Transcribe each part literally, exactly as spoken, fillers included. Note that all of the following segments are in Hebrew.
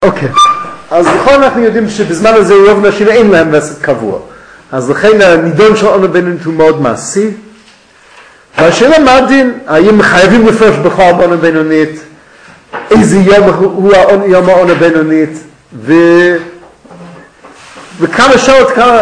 אוקיי, אז בכל אנחנו יודעים שבזמן הזה רוב נשים אין להם וסת קבוע. אז לכן הנידון של עונה בינונית הוא מאוד מעשי. והשאלה מה הדין, האם חייבים לפרוש בכלל בעונה בינונית, איזה יום הוא יום העונה בינונית, ו... וכמה שעות, כמה...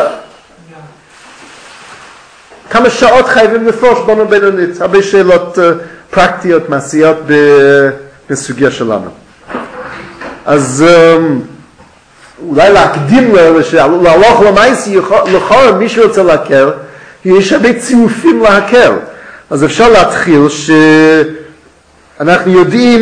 כמה שעות חייבים לפרוש בעונה בינונית. הרבה שאלות uh, פרקטיות, מעשיות בסוגיה שלנו. אז אולי להקדים להלוך למעשי, לכל מי שרוצה להקל, יש הרבה צירופים להקל. אז אפשר להתחיל שאנחנו יודעים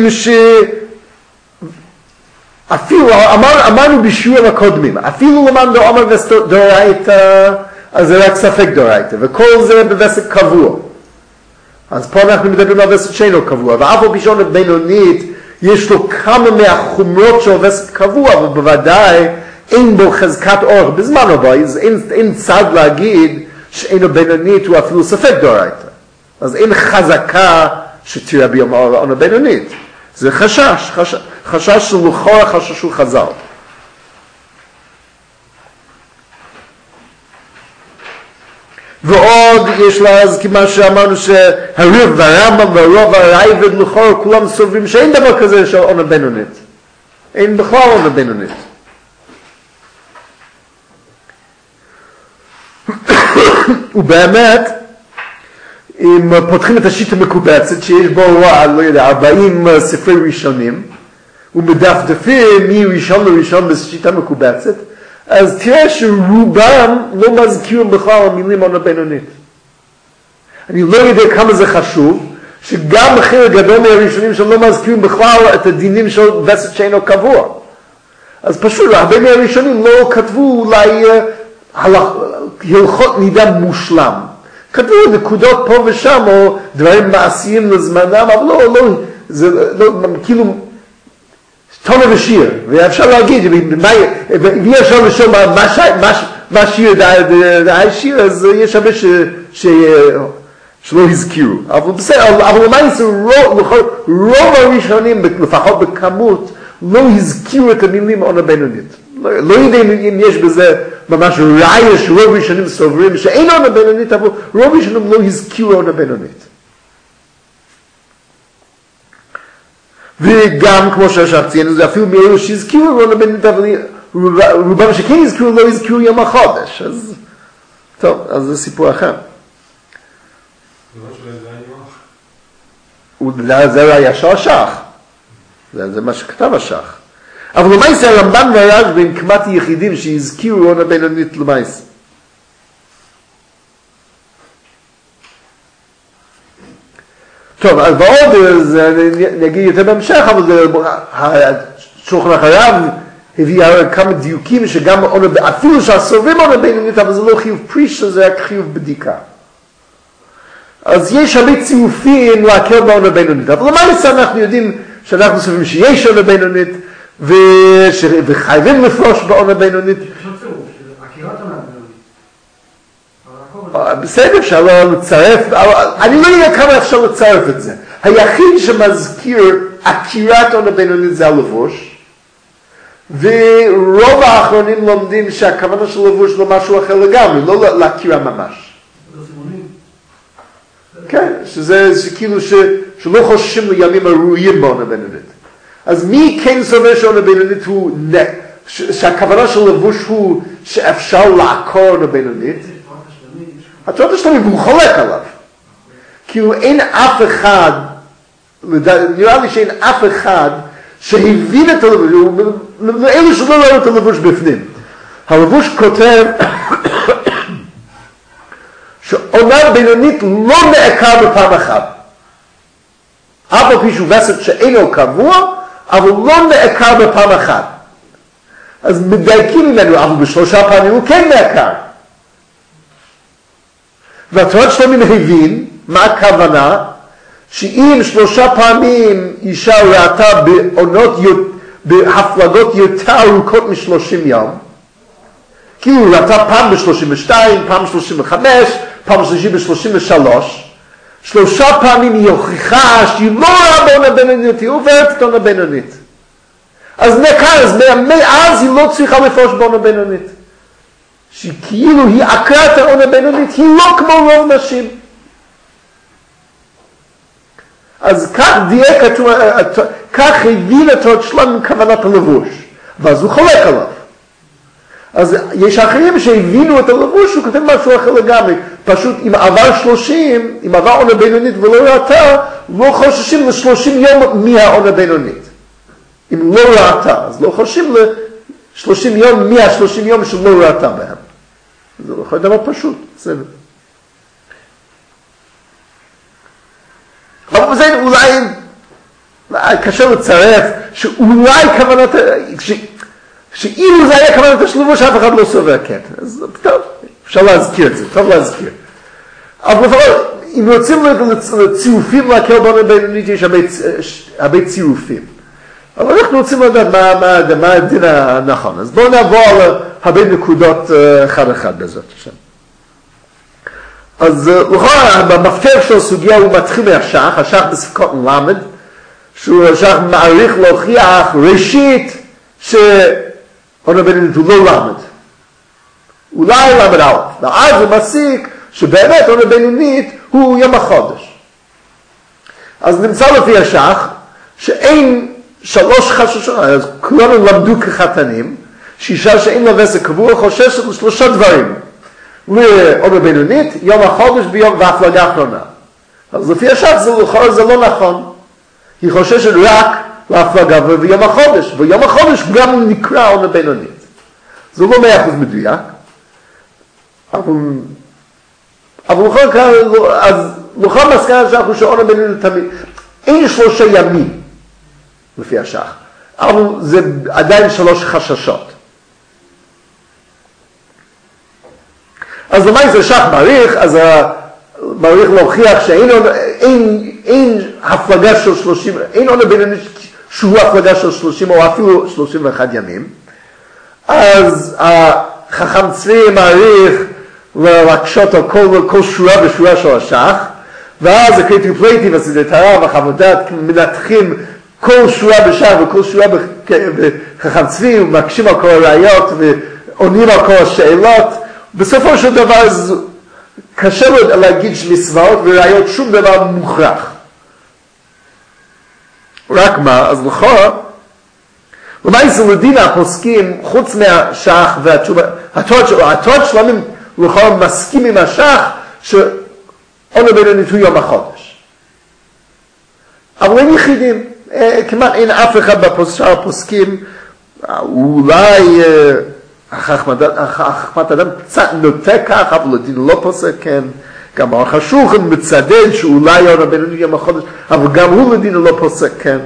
שאפילו, אמר, אמרנו בשיעורים הקודמים, אפילו למען דאמר דאורייתא, אז זה רק ספק דאורייתא, וכל זה בווסת קבוע. אז פה אנחנו מדברים על וסת שאינו קבוע, ואף על פי שעונה בינונית, יש לו כמה מהחומרות של וסת קבוע, אבל בוודאי אין בו חזקת אורך בזמן הבא, אז אין, אין צד להגיד שאינו בינונית הוא אפילו ספק דאורייתא. אז אין חזקה שתראה ביום העונה בינונית. זה חשש, חשש, חשש של לכאורה, חשש של חז"ל. ועוד יש לה, אז כמה שאמרנו שהריב והרמב"ם והרוב והרייבד לכאורה כולם סוברים שאין דבר כזה של עונה בינונית. אין בכלל עונה בינונית. ובאמת, אם פותחים את השיטה המקובצת שיש בו, לא יודע, ארבעים ספרי ראשונים, ומדפדפים מראשון לראשון בשיטה המקובצת, אז תראה שרובם לא מזכירים בכלל המילים עונה בינונית. אני לא יודע כמה זה חשוב, שגם חלק גדול מהראשונים שלא מזכירים בכלל את הדינים של וסת שאינו קבוע. אז פשוט, הרבה מהראשונים לא כתבו אולי הלכות נידה מושלם. כתבו נקודות פה ושם, או דברים מעשיים לזמנם, אבל לא, לא, זה לא, כאילו, תונה ושיר, ואפשר להגיד, ואם אפשר לשאול מה שיר דה שיר, אז יש הרבה שלא הזכירו. אבל בסדר, אבל למעשה רוב הראשונים, לפחות בכמות, לא הזכירו את המילים עונה בינונית. לא יודע אם יש בזה ממש ראיה שרוב ראשונים סוברים שאין עונה בינונית, אבל רוב ראשונים לא הזכירו עונה בינונית. וגם, כמו שעכשיו ציינו, זה אפילו מאלו שהזכירו עונה בינונית, אבל רובם שכן הזכירו, לא הזכירו יום החודש. אז, טוב, אז זה סיפור אחר. זה היה של השח. זה מה שכתב השח. אבל למעשה הרמב"ן והרשב"א הם כמעט יחידים שהזכירו עונה בינונית למעשה. טוב, אז בעוד, אני אגיד יותר בהמשך, אבל שולחן הרב הביא כמה דיוקים שגם עונה, אפילו שהסוברים עונה בינונית, אבל זה לא חיוב פרישה, זה רק חיוב בדיקה. אז יש הרבה צירופים להקל בעונה בינונית, אבל למעשה אנחנו יודעים שאנחנו סוברים שיש עונה בינונית, וחייבים לפרוש בעונה בינונית. בסדר, אפשר לצרף, אני לא יודע כמה אפשר לצרף את זה. היחיד שמזכיר עקירת עונה בינונית זה הלבוש, ורוב האחרונים לומדים שהכוונה של לבוש לא משהו אחר לגמרי, לא להכירה ממש. כן, שזה כאילו שלא חוששים לימים הראויים בעונה בינונית. אז מי כן סובר שעונה בינונית הוא, שהכוונה של לבוש הוא שאפשר לעקור עונה בינונית? התורת השלמים, והוא חולק עליו. כאילו אין אף אחד, נראה לי שאין אף אחד שהבין את הלבוש, לאלו שלא ראו את הלבוש בפנים. הלבוש כותב שעונה בינונית לא נעקר בפעם אחת. אף על פי שהוא וסת שאינו קבוע, אבל לא נעקר בפעם אחת. אז מדייקים ממנו, אבל בשלושה פעמים הוא כן נעקר. והתורת שלמים הבין מה הכוונה, שאם שלושה פעמים אישה ראתה בעונות, בהפלגות יותר ארוכות משלושים יום, כאילו ראתה פעם בשלושים ושתיים, פעם בשלושים וחמש, פעם שלישי בשלושים ושלוש, שלושה פעמים היא הוכיחה שהיא לא ראה בעונה בינונית, היא עוברת את עונה בינונית. אז מכאן, מאז היא לא צריכה לפרוש בעונה בינונית. שכאילו היא עקרת העונה בינונית, היא לא כמו רוב נשים. אז כך דייק, כך הבין את התורת שלם עם כוונת הלבוש. ואז הוא חולק עליו. אז יש אחרים שהבינו את הלבוש, הוא כותב משהו אחר לגמרי. פשוט אם עבר שלושים, אם עבר עונה בינונית ולא ראתה, לא חוששים לשלושים יום מהעונה בינונית. אם לא ראתה, אז לא חוששים לשלושים יום מהשלושים יום שלא ראתה בהם. זה לא יכול להיות דבר פשוט, בסדר. אבל זה אולי, קשה לצרף, שאולי כוונת, ש, שאילו זה היה כוונת השלבוש, אף אחד לא סובר קטע. אז טוב, אפשר להזכיר את זה, טוב להזכיר. אבל לפחות, אם רוצים לצירופים להקל בעונה בינונית, יש הרבה, הרבה צירופים. אבל אנחנו רוצים לדעת מה, מה, מה הדין הנכון. אז בואו נעבור על הרבה נקודות אחד אחד בעזרת השם. אז לכאורה, במפתח של הסוגיה הוא מתחיל מהשח, השח בספקות למד, שהוא השח מעריך להוכיח ראשית שעונה בינונית הוא לא למד. אולי למד א', ואז הוא מסיק שבאמת עונה בינונית הוא יום החודש. אז נמצא לפי השח שאין שלוש חששות, אז כולנו למדו כחתנים, שאישה שאין לה וסק קבוע חוששת לשלושה דברים. לעונה בינונית, יום החודש ויום והפלגה האחרונה. אז לפי השח זה, זה לא נכון. היא חוששת רק להפלגה ויום החודש, ויום החודש גם נקרא עונה בינונית. זה לא מאה אחוז מדויק, אבל, אבל לכל כך, אז לכל מסקנה שאנחנו שעונה בינונית תמיד, אין שלושה ימים. לפי השח. אבל זה עדיין שלוש חששות. אז למה זה שח מעריך? אז מעריך להוכיח שאין אין, אין הפלגה של שלושים, אין עונה בינונית שהוא הפלגה של שלושים או אפילו שלושים ואחד ימים. אז החכם צבי מעריך להקשות על כל, כל שורה ושורה של השח, ואז הקריטי פלייטי והסדתרה והחמודת מנתחים כל שורה בשח וכל שורה בחכם צבי, ומקשים על כל הראיות ועונים על כל השאלות. בסופו של דבר קשה לו להגיד שמסוואות וראיות שום דבר מוכרח. רק מה? אז לכאורה, למעשה לדין הפוסקים, חוץ מהשח והתשובה, התורת שלמים לכאורה מסכים עם השח שעונה בינונית הוא יום החודש. אבל הם יחידים. כמעט אין אף אחד בשאר הפוסקים, אולי החכמת אדם קצת נוטה כך, אבל לדין לא פוסק, כן. גם אורך השולחן מצדד שאולי עונה בינונית יום החודש, אבל גם הוא לדין לא פוסק, כן.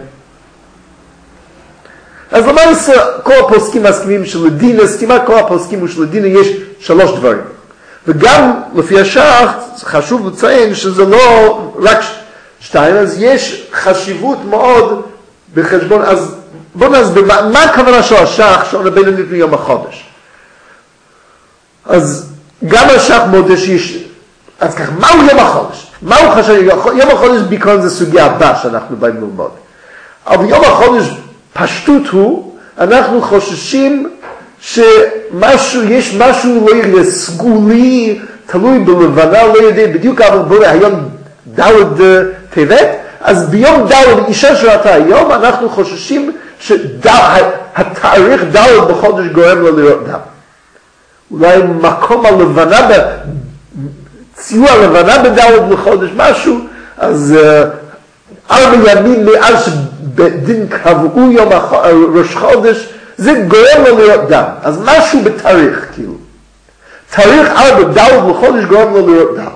אז למעשה כל הפוסקים מסכימים שלדין, כמעט כל הפוסקים שלדין יש שלוש דברים. וגם לפי השח חשוב לציין שזה לא רק שתיים, אז יש חשיבות מאוד בחשבון. אז בואו נסביר, מה, מה הכוונה של השח שעונה בינונית ביום החודש? אז גם השח מודה שיש, אז ככה, מהו יום החודש? מהו חשב, יום החודש בעיקרון זה סוגיה הבאה שאנחנו באים ללמוד. אבל יום החודש פשטות הוא, אנחנו חוששים שמשהו, יש משהו לא יראה סגולי, תלוי בלבנה, לא יודע בדיוק, אבל בואו היום דלת טבת, אז ביום דלת, אישה שראתה היום, אנחנו חוששים שהתאריך דלת בחודש גורם לו לראות דם. אולי מקום הלבנה, ציור הלבנה בדלת בחודש, משהו, אז ארבע ימים מאז שבדין קבעו יום ראש חודש, זה גורם לו לראות דם. אז משהו בתאריך, כאילו. תאריך ארבע דלת בחודש גורם לו לראות דם.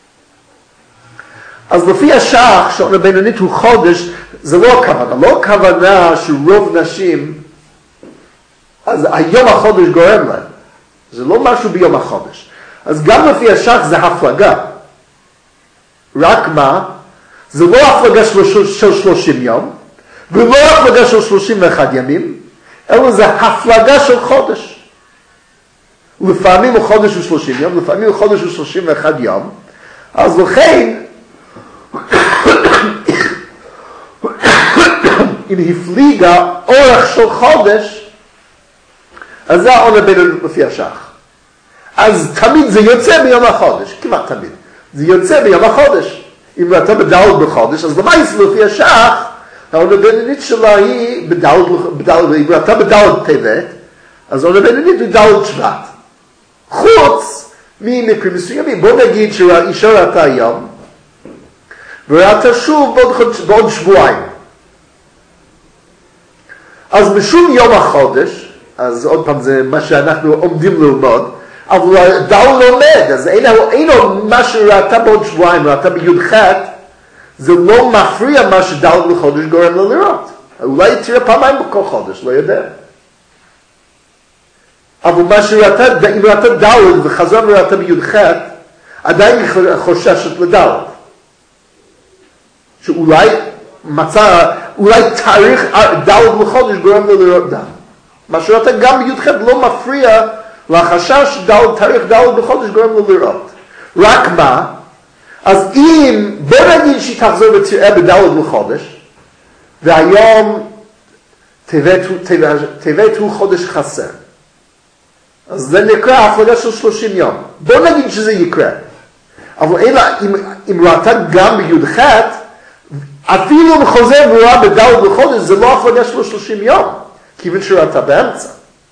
אז לפי השח, שעונה בינונית הוא חודש, זה לא הכוונה. לא הכוונה שרוב נשים, אז היום החודש גורם להם. זה לא משהו ביום החודש. אז גם לפי השח זה הפלגה. רק מה? זה לא הפלגה של שלושים יום, ולא הפלגה של שלושים ואחד ימים, אלא זה הפלגה של חודש. לפעמים החודש הוא שלושים יום, לפעמים החודש הוא שלושים ואחד יום, אז לכן, אם הפליגה אורך של חודש, אז זה העונה בינונית לפי השח. אז תמיד זה יוצא ביום החודש, כמעט תמיד. זה יוצא ביום החודש. אם אתה בדלת בחודש, אז למה יש לפי השח? העונה בינונית שלה היא בדלת, בדלת, אם אתה בדלת טבת, אז העונה בינונית היא דלת שבט. חוץ ממקרים מסוימים. בוא נגיד שאישה ראתה היום, וראתה שוב בעוד, בעוד שבועיים. אז משום יום החודש, אז עוד פעם זה מה שאנחנו עומדים ללמוד, אבל דל לומד, אז אינו, אינו מה שראתה בעוד שבועיים, ראתה בי"ח, זה לא מפריע מה שדל לחודש גורם לה לראות. אולי תראה פעמיים בכל חודש, לא יודע. אבל מה שראתה, אם ראתה דל וחזרה וראתה בי"ח, עדיין היא חוששת לדל. שאולי מצא, אולי תאריך דל לחודש גורם לה לראות דל. מה שראתה גם בי"ח לא מפריע לחשש דל, תאריך דל בחודש גורם לה לראות. רק מה? אז אם, בוא נגיד שהיא תחזור ותראה בדל לחודש, והיום טבת הוא, טבת הוא חודש חסר. אז זה נקרא הפלגה של שלושים יום. בוא נגיד שזה יקרה. אבל אלא, אם, אם ראתה גם בי"ח, אפילו אם חוזר וראה בדל בחודש, זה לא הפלגה של שלושים יום, כיוון שראתה באמצע.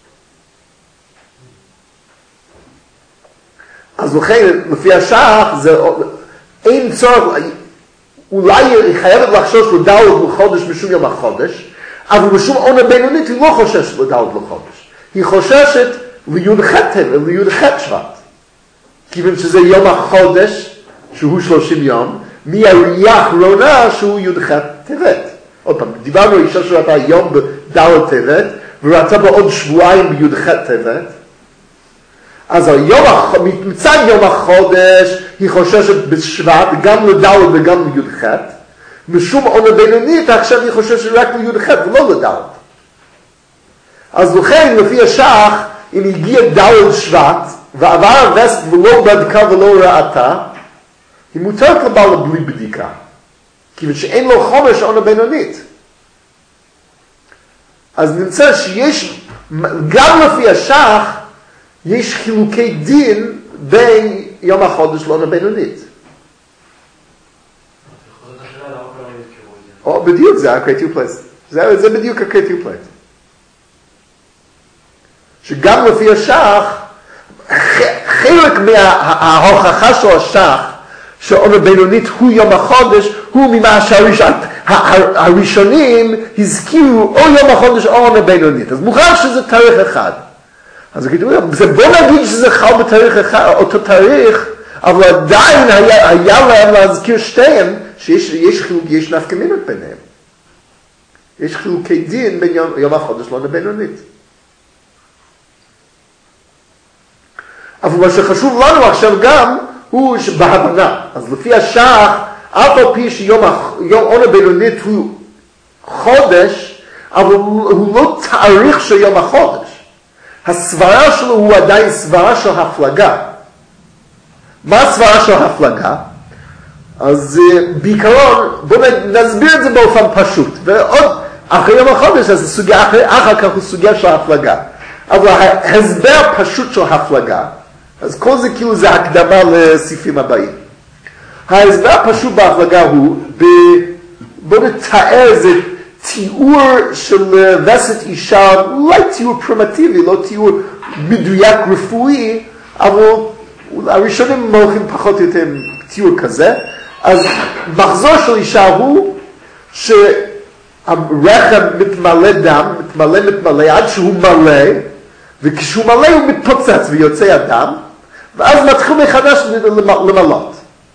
אז לכן, לפי השח, זה, אין צורך, אולי היא חייבת לחשוש לדל בחודש משום יום החודש, אבל משום עונה בינונית היא לא חוששת לדל בחודש. היא חוששת לי"ח טבת, לי"ח שבט. כיוון שזה יום החודש, שהוא שלושים יום, מהראייה האחרונה שהוא י"ח טבת. עוד פעם, דיברנו על אישה שראתה יום בדל טבת, וראתה בעוד שבועיים בי"ח טבת. אז היום, מצד יום החודש, היא חוששת בשבט, גם לדל וגם לי"ח. משום עונה בינונית, עכשיו היא חוששת רק לי"ח ולא לדל. אז לכן, לפי השח, אם הגיע דל שבט, ועבר וסת ולא בדקה ולא ראתה, היא מותרת לבעלה בלי בדיקה. כיוון שאין לו חומר שעונה בינונית. אז נמצא שיש, גם לפי השח, יש חילוקי דין בין יום החודש לעונה בינונית. או, בדיוק זה ה-creative place. זה, זה בדיוק ה-creative place. שגם לפי השח, חלק מההוכחה של השח, שעונה בינונית הוא יום החודש, הוא ממה שהראשונים הזכירו או יום החודש או עונה בינונית. אז מוכרח שזה תאריך אחד. אז זה בוא נגיד שזה חל בתאריך אחד, אותו תאריך, אבל עדיין היה, היה להם להזכיר שתיהם, שיש יש, יש נפקא מינות ביניהם. יש חילוקי דין בין יום, יום החודש לעונה בינונית. אבל מה שחשוב לנו עכשיו גם, הוא שבהבנה. אז לפי השח, אף על פי שיום עונה בינונית הוא חודש, אבל הוא לא תאריך של יום החודש. הסברה שלו הוא עדיין סברה של הפלגה. מה הסברה של הפלגה? אז בעיקרון, בואו נסביר את זה באופן פשוט. ועוד אחרי יום החודש, אז סוגיה, אחרי, אחר כך הוא סוגיה של הפלגה. אבל ההסבר פשוט של הפלגה, אז כל זה כאילו זה הקדמה לסעיפים הבאים. ההסבר הפשוט בהפלגה הוא, בואו נתאר איזה תיאור של וסת אישה, אולי תיאור פרימטיבי, לא תיאור מדויק רפואי, אבל הראשונים מולכים פחות או יותר תיאור כזה. אז מחזור של אישה הוא שהרחם מתמלא דם, מתמלא מתמלא עד שהוא מלא, וכשהוא מלא הוא מתפוצץ ויוצא הדם, ואז מתחיל מחדש למלות.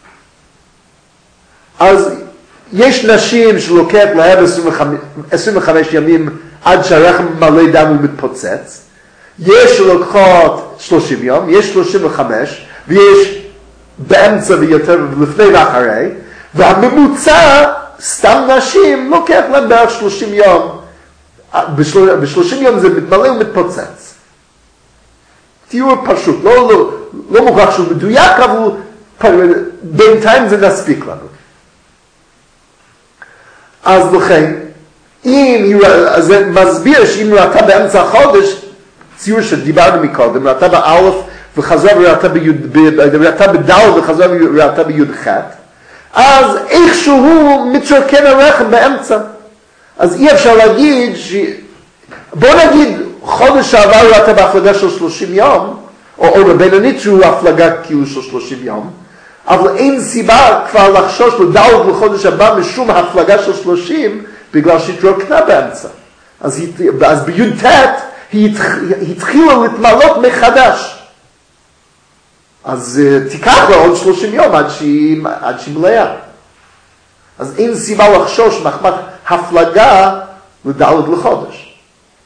אז יש נשים שלוקח להם עשרים וחמישה ימים עד שהרחם מלא דם ומתפוצץ. יש שלוקחות שלושים יום, יש שלושים וחמש, ויש באמצע ויותר לפני ואחרי, והממוצע, סתם נשים, לוקח להם בערך שלושים יום. ב-שלושים יום זה מתמלא ומתפוצץ. תיאור פשוט, לא, לא, לא מוכרח שהוא מדויק, אבל בינתיים זה נספיק לנו. אז לכן, אם, אז זה מסביר שאם הוא ראתה באמצע החודש, ציור שדיברנו מקודם, ראתה באלף וחזרה וראתה בדל וחזרה וראתה בי"ח, אז איכשהו מתרוקן הרחם באמצע. אז אי אפשר להגיד ש... בוא נגיד חודש שעבר ראתה בהפלגה של שלושים יום, או, או בבינונית שהוא הפלגה כאילו של שלושים יום, אבל אין סיבה כבר לחשוש לדל בחודש הבא משום הפלגה של שלושים, בגלל שהתרוקנה באמצע. אז, אז בי"ט היא התחילה להתמלות מחדש. אז uh, תיקח לה עוד שלושים יום עד שהיא, עד שהיא מלאה. אז אין סיבה לחשוש מחמת הפלגה לדלת לחודש.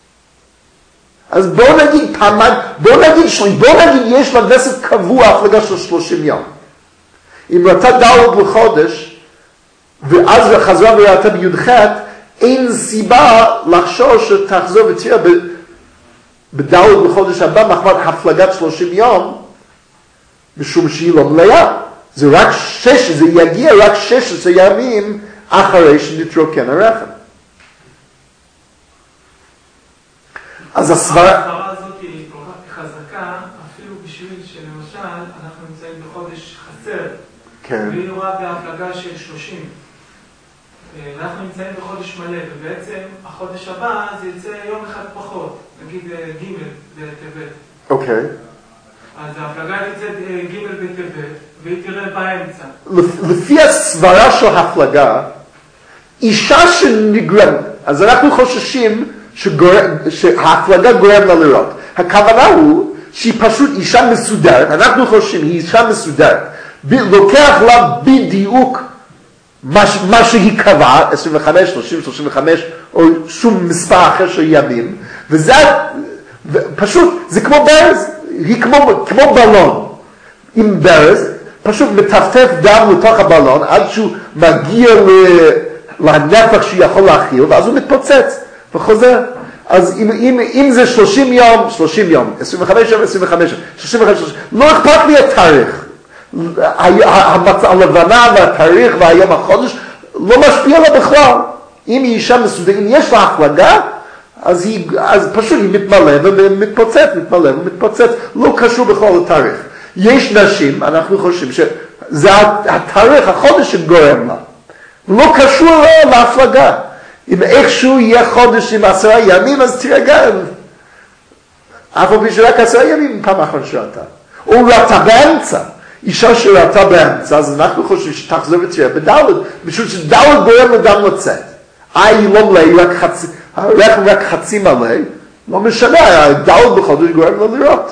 אז בוא נגיד פעמיים, בוא נגיד שלי, בוא נגיד יש לה וסת קבוע הפלגה של שלושים יום. אם ראתה דלת לחודש, ואז חזרה וראתה בי"ח, אין סיבה לחשוש שתחזור ותראה בדלת בחודש הבא מחמת הפלגת שלושים יום, משום שהיא לא מלאה. זה רק שש, זה יגיע רק שש עשרה ימים אחרי שנתרוקן הרחם. אז הסברה... הסברה הזאת היא כל כך חזקה, אפילו בשביל שלמשל אנחנו נמצאים בחודש חסר, כן. והיא רואה בהפלגה של שלושים. אנחנו נמצאים בחודש מלא, ובעצם החודש הבא זה יצא יום אחד פחות, נגיד ג' בטבת. אוקיי. אז ההפלגה תצא ג' בטבת, והיא תראה באמצע. לפי הסברה של הפלגה, אישה שנגרם, אז אנחנו חוששים שההפלגה גורם לה לראות. הכוונה הוא שהיא פשוט אישה מסודרת, אנחנו חושבים, היא אישה מסודרת, לוקח לה בדיוק מה, מה שהיא קבעה, עשרים וחמש, שלושים, שלושים וחמש, או שום מספר אחר של ימים, וזה פשוט, זה כמו ברז, היא כמו, כמו בלון עם ברז, פשוט מטפטף דם לתוך הבלון עד שהוא מגיע לנפח שהוא יכול להכיל, ואז הוא מתפוצץ וחוזר. אז אם, אם, אם זה שלושים יום, שלושים יום, עשרים וחמש יום, עשרים וחמש יום, שלושים וחמש, שלושים, לא אכפת לי התאריך. הלבנה והתאריך והיום החודש לא משפיע לה בכלל. אם היא אישה מסודרת, אם יש לה הפלגה, אז, היא, אז פשוט היא מתמלא ומתפוצץ, מתמלא ומתפוצץ, לא קשור בכלל לתאריך. יש נשים, אנחנו חושבים שזה התאריך, החודש שגורם לה, לא קשור לה להפלגה. אם איכשהו יהיה חודש עם עשרה ימים, אז תרגע. אף על פי שרק עשרה ימים פעם אחת שראתה. או ראתה באמצע. אישה שראתה באמצע, אז אנחנו חושבים שתחזור ותראה בדלת, משום שדלת גורם לדם לצאת. אה, היא לא מלא, היא רק חצי, הרחם רק חצי מלא, לא משנה, הדלת בחודש גורם לה לראות.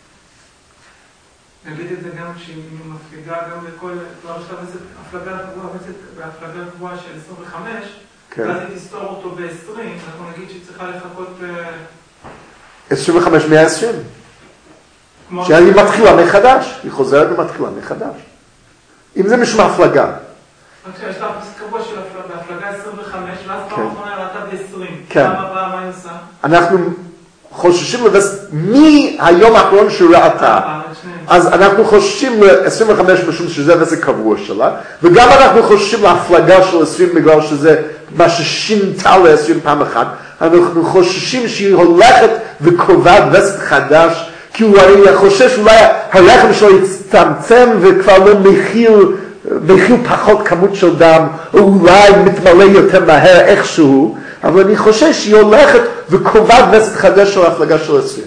נגיד את זה גם כשהיא מפליגה גם לכל, כבר יש לה הפלגה גבוהה, בהפלגה גבוהה של עשרים וחמש, ואז היא תסתור אותו ב-עשרים, אנחנו נגיד שהיא צריכה לחכות עשרים וחמש מאה עשרים. שהיא מתחילה מחדש, היא חוזרת ומתחילה מחדש. אם זה משום הפלגה. יש לה קבוע של הפלגה עשרים וחמש, ואז פעם אחרונה ראתה ב-עשרים. כן. פעם הבאה מה היא עושה? אנחנו חוששים לבס... מי היום האחרון שראתה. אז אנחנו חוששים ל-עשרים וחמש משום שזה וזה קבוע שלה, וגם אנחנו חוששים להפלגה של עשרים בגלל שזה מה ששינתה ל-עשרים פעם אחת. אנחנו חוששים שהיא הולכת וקובעת וסת חדש, כי הוא היה חושש אולי הרחם שלו יצטמצם וכבר לא מכיל, מכיל פחות כמות של דם, או אולי מתמלא יותר מהר איכשהו, אבל אני חושש שהיא הולכת וקובעת וסת חדש של ההפלגה של עשרים.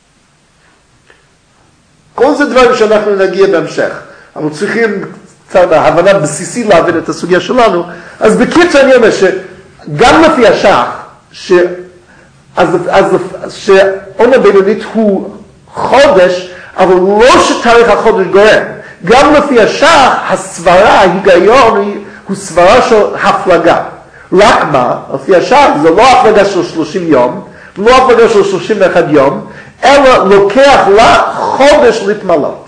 כל זה דברים שאנחנו נגיע בהמשך. אנחנו צריכים קצת הבנה בסיסית להבין את הסוגיה שלנו. אז בקיצור אני אומר שגם לפי השח, ש... אז, אז, שעונה בינונית הוא חודש, אבל לא שתאריך החודש גורם. גם לפי השח, הסברה, ההיגיון, הוא סברה של הפלגה. רק מה, לפי השח, זה לא הפלגה של שלושים יום, לא הפלגה של שלושים ואחד יום, אלא לוקח לה חודש להתמלות.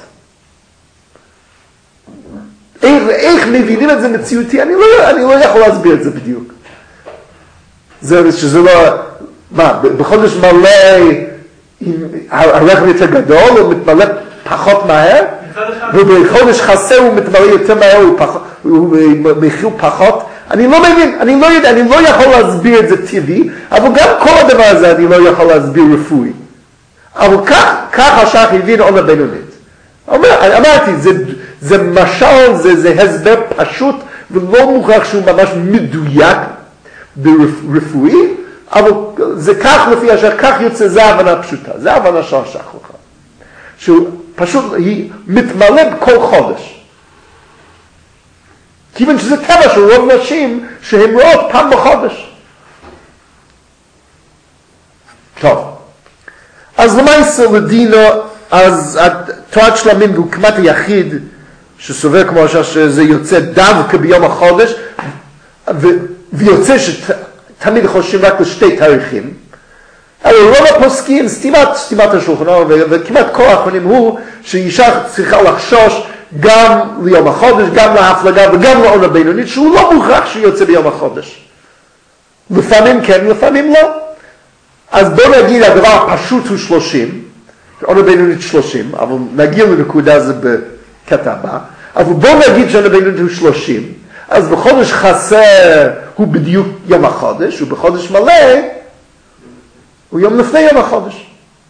איך, איך מבינים את זה מציאותי? אני לא, אני לא יכול להסביר את זה בדיוק. זה שזה לא, מה, בחודש מלא, הרחם יותר גדול, הוא מתמלא פחות מהר, ובחודש חסר הוא מתמלא יותר מהר, הוא מכיל פחות, אני לא מבין, אני לא יודע, אני לא יכול להסביר את זה טבעי, אבל גם כל הדבר הזה אני לא יכול להסביר רפואי. אבל כך, כך השח הבין עונה בינונית. אומר, אמרתי, זה, זה משל, זה, זה הסבר פשוט, ולא מוכרח שהוא ממש מדויק ברפואי, אבל זה כך לפי השח, כך יוצא, זה הבנה פשוטה, זה הבנה של השח לך. שהוא פשוט, היא מתמלא בכל חודש. כיוון שזה טבע של רוב נשים שהן רואות פעם בחודש. טוב. אז למעשה לדינו, אז תורת שלמים הוא כמעט היחיד שסובר כמו שזה יוצא דווקא ביום החודש, ויוצא שתמיד חושבים רק לשתי תאריכים. אבל רוב הפוסקים, סתימת, סתימת השולחן ארוך, וכמעט כל האחרונים הוא שאישה צריכה לחשוש גם ליום החודש, גם להפלגה וגם לעונה בינונית, שהוא לא מוכרח שיוצא ביום החודש. לפעמים כן, לפעמים לא. אז בואו נגיד, הדבר הפשוט הוא שלושים, עונה בינונית שלושים, אבל נגיע לנקודה הזה בקטע הבא, אבל בואו נגיד שעונה בינונית הוא שלושים, אז בחודש חסר הוא בדיוק יום החודש, ובחודש מלא הוא יום לפני יום החודש.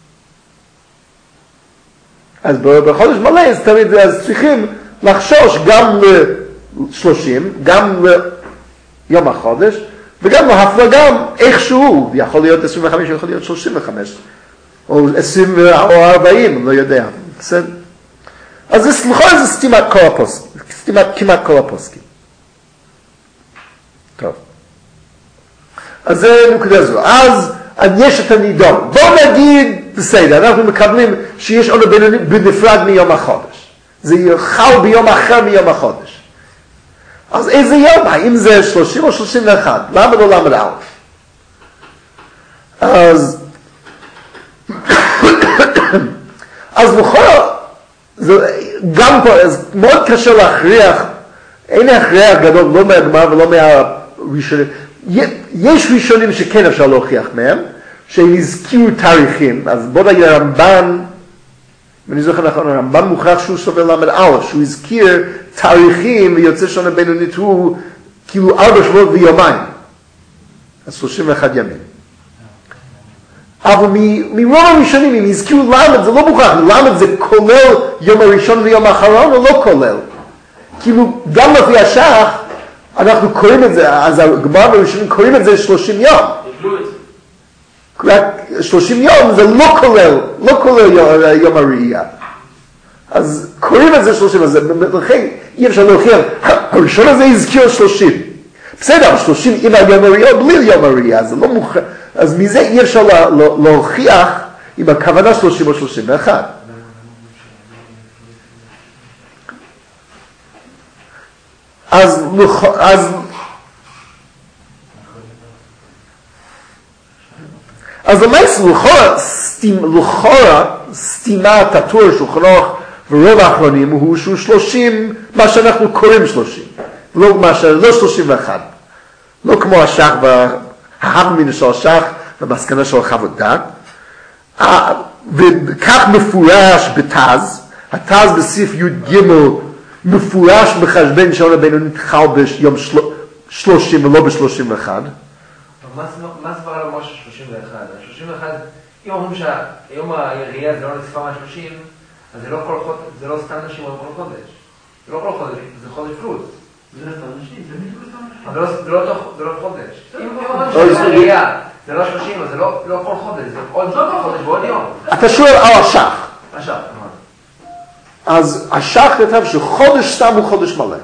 אז בחודש מלא, אז תמיד אז צריכים לחשוש גם ל-שלושים, גם ליום החודש, וגם להפלגה איכשהו, יכול להיות עשרים וחמש, יכול להיות שלושים וחמש, או עשרים או ארבעים, לא יודע. בסדר? אז זה, לכל זה סתימת כל הפוסקים, סתימת כמעט כל הפוסקים. טוב. אז זה נקודה זו. אז יש את הנידון. בואו נגיד, בסדר, אנחנו מקבלים שיש עונה בינונית בנפרד מיום החודש. זה יחל ביום אחר מיום החודש. אז איזה יום? האם זה שלושים או שלושים ואחת? למד או למד א'? אז אז בכל גם פה, אז מאוד קשה להכריח, אין הכריח גדול, לא מהגמרא ולא מהראשונים. יש ראשונים שכן אפשר להוכיח מהם, שהם הזכירו תאריכים. אז בוא נגיד הרמב"ן, ואני זוכר נכון, הרמב"ן מוכרח שהוא סובר למד א', שהוא הזכיר תאריכים ויוצא שעונה בינונית הוא כאילו ארבע שבועות ויומיים. אז שלושים ואחד ימים. אבל מרוב הראשונים, אם הזכירו למד, זה לא מוכרח. למד זה כולל יום הראשון ויום האחרון או לא כולל? כאילו, גם לפי השח, אנחנו קוראים את זה, אז הגמרא בראשונים קוראים את זה שלושים יום. רק שלושים יום זה לא כולל, לא כולל יום הראייה. אז קוראים את זה שלושים, אז לכן אי אפשר להוכיח, הראשון הזה הזכיר שלושים. בסדר, שלושים עם היום הראייה או בלי יום הראייה, זה לא מוכרח. אז מזה אי אפשר לה, לה, להוכיח עם הכוונה שלושים או שלושים ואחת. אז, אז, אז למעשה לכאורה, לכאורה, סתימת התור של חנוך ורוב האחרונים הוא שהוא שלושים, מה שאנחנו קוראים שלושים. לא, מה ש... לא שלושים ואחת. לא כמו השח וההבמין של השח והמסקנה של חוות דעת. וכך מפורש בתז, התז בסעיף י' ג' מפורש בחשבון שעונה בינונית חל ביום שלושים ולא בשלושים ואחת. מה סבר על המשה שלושים ואחת? שלושים ואחת, אם אומרים שהיום הירייה זה לא נצפה מה-שלושים, אז זה לא כל חודש, זה לא סתם נשים או כל חודש. זה לא כל חודש, זה חודש פלוס. זה לא סתם נשים, זה בדיוק סתם אבל זה לא חודש. אם אומרים שהירייה זה לא שלושים, אז זה לא כל חודש, זה עוד חודש ועוד יום. אתה שואל על השח. השח, נכון. אז השח כתב שחודש סתם הוא חודש מלא.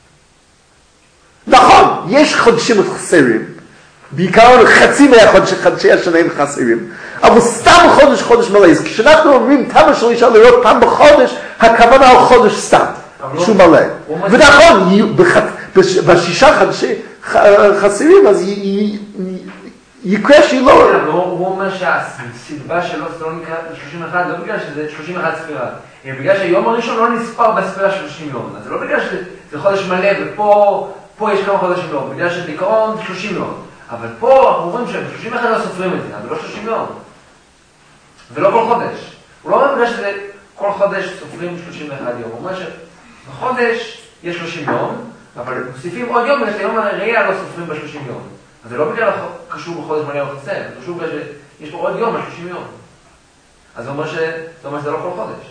נכון, יש חודשים חסרים, בעיקר חצי מהחודש, חודשי השנה הם חסרים, אבל סתם חודש חודש מלא. אז כשאנחנו אומרים תמה של אישה לראות פעם בחודש, הכוונה על חודש סתם, שהוא מלא. ונכון, בשישה חודשי חסרים, אז יקרה שהיא לא... הוא אומר שהסיבה שלו זה לא נקרא שלושים ואחת, לא בגלל שזה שלושים ואחת ספירה, אלא בגלל שהיום הראשון לא נספר בספירה שלושים יום. אז זה לא בגלל שזה חודש מלא ופה יש כמה חודשים יום, בגלל שבעיקרון שלושים יום. אבל פה אנחנו אומרים ש-שלושים ואחת לא סופרים את זה, אבל לא שלושים יום. ולא כל חודש. הוא לא אומר בגלל שזה כל חודש סופרים שלושים ואחת יום. הוא אומר שבחודש יש שלושים יום, אבל מוסיפים עוד יום, את היום הראייה לא סופרים ב-שלושים יום. אז זה לא בגלל קשור בחודש מלא או חסר, זה קשור בגלל שיש פה עוד יום ב-שלושים יום. אז זה אומר שזה לא כל חודש.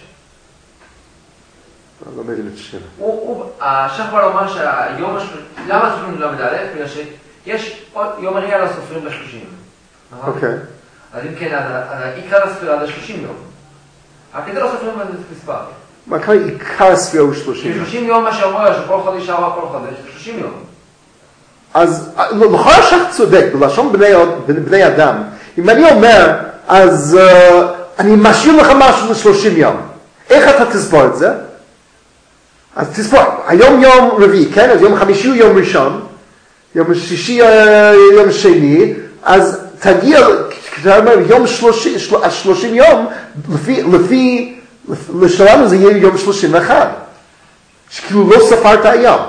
אני לא מבין את השאלה. השח בא לומר שהיום, למה סופרים למד א'? בגלל שיש יום הראייה לא סופרים ב-שלושים. אוקיי. אז אם כן, עיקר הספירה זה שלושים יום. רק כדי לא סופרים מספר. מה קרה עיקר הספירה הוא שלושים יום? שלושים יום מה שאומר שכל חודש ארבע כל חודש, זה שלושים יום. אז לכל השח צודק, בלשון בני אדם, אם אני אומר, אז אני משאיר לך משהו ל-שלושים יום. איך אתה תספור את זה? אז תספור, היום יום רביעי, כן? אז יום חמישי הוא יום ראשון, יום שישי יום שני, אז תגיע, כשאתה אומר יום שלושים יום, לפי, לפי, לשלנו זה יהיה יום שלושים ואחת. שכאילו לא ספרת היום.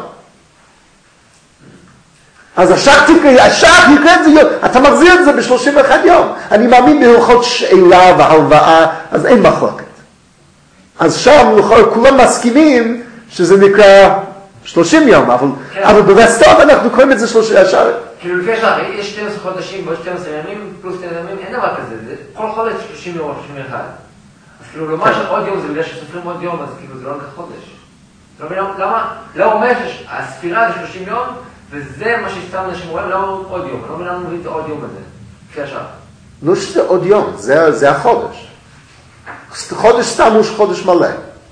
אז השח יקרא, השח יקרא את זה יום, אתה מחזיר את זה ב-שלושים ואחד יום. אני מאמין בהלכות שאלה והלוואה, אז אין מחלוקת. אז שם כולם מסכימים שזה נקרא שלושים יום, אבל, כן. אבל בבסטות אנחנו קוראים את זה שלושים יום. כאילו לפי השח, יש שנים עשר חודשים ועוד שנים עשר ימים, פלוס שנים ימים, אין דבר כזה, זה כל חודש שלושים יום או שלושים ואחד. אז כאילו לומר שעוד יום זה בגלל שסופרים עוד יום, אז כאילו זה לא נקרא חודש. למה? לא אומר שהספירה זה שלושים יום, וזה מה שסתם אנשים רואים, למה עוד יום? אני לא מבינה מבין את העוד יום הזה, לפי השח. לא שזה עוד יום, זה, זה החודש. חודש סתם הוא חודש מלא.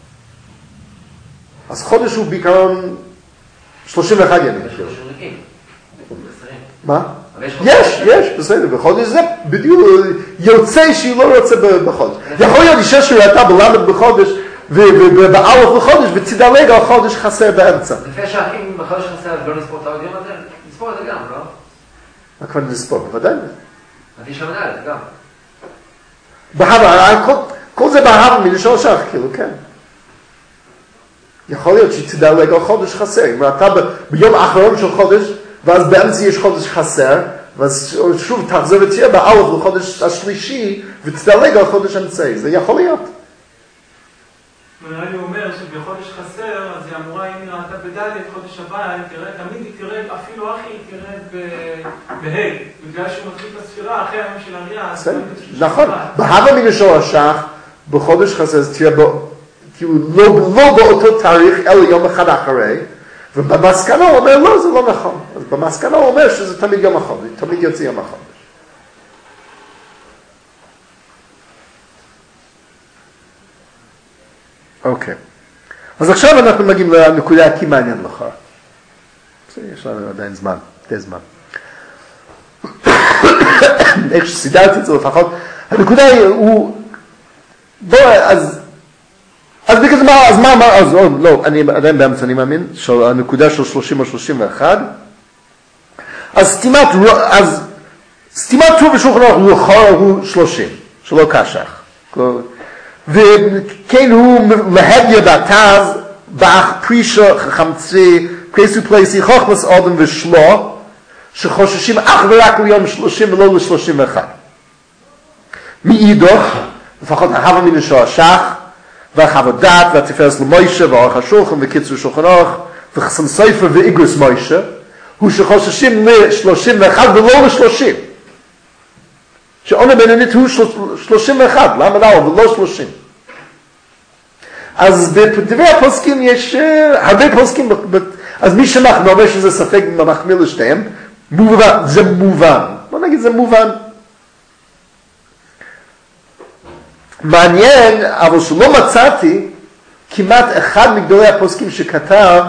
אז חודש הוא בעיקרון שלושים ואחד ימים. יש חודש ריקים. מה? יש, יש, בסדר, בחודש זה בדיוק יוצא שהיא לא רוצה בחודש. יכול להיות אישה שראתה בלמד בחודש ובאלף בחודש ותדלג על חודש חסר באמצע. לפי שעה, אם בחודש חסר אז לא נספור את העוד יום הזה, נספור את זה גם, לא? מה כבר נספור? בוודאי. אז יש למדע, זה גם. בהבה, כל זה בהבה מלשון שח, כאילו, כן. יכול להיות שתדלג על חודש חסר. אם אתה ביום האחרון של חודש, ואז באמצע יש חודש חסר, ואז שוב תחזור ותהיה באלף לחודש השלישי, ותדלג על חודש אמצעי. זה יכול להיות. נראה לי אומר שבחודש חסר, אז היא אמורה, אם היא ראתה בדלת, חודש הבא, תמיד היא תרד, אפילו אחי היא תרד בה' בגלל שהוא מתחיל את הספירה אחרי היום של הריאה. נכון, בהבה מלשון השח, בחודש חסר, זה תהיה לא באותו תאריך, אלא יום אחד אחרי, ובמסקנה הוא אומר, לא, זה לא נכון. אז במסקנה הוא אומר שזה תמיד יום החודש, תמיד יוצא יום החודש. אוקיי. אז עכשיו אנחנו מגיעים לנקודה הכי מעניין לך. יש לנו עדיין זמן, די זמן. איך שסידרתי את זה לפחות. הנקודה היא, הוא... בוא, אז... אז בגלל מה, אז מה אמר, אז לא, אני עדיין באמצע, אני מאמין, הנקודה של שלושים או שלושים ואחת. אז סתימת, אז סתימת טור ושולחן ארוך לכאורה הוא שלושים, שלא קשח. וכן הוא להדיה בתז, באח פרישה חמצי, פרסו פלייסי, חוכמס אודם ושלו, שחוששים אך ורק ליום שלושים ולא לשלושים ואחת. מאידוך, לפחות ההבה מלשון השח, והחוות דעת, והתפרס למוישה, ואורך השולחן, וקיצור שולחן אורך, וחסם ספר ואיגרוס מוישה, הוא שחוששים ל-שלושים ואחת ולא ל-שלושים. שעונה בינונית הוא שלושים ואחת, למה לא? ולא שלושים. אז בדברי הפוסקים יש הרבה פוסקים, אז מי שמחמיא אומר שזה ספק מחמיא לשתיהם, זה מובן. בוא נגיד זה מובן. מעניין, אבל שלא מצאתי כמעט אחד מגדולי הפוסקים שכתב,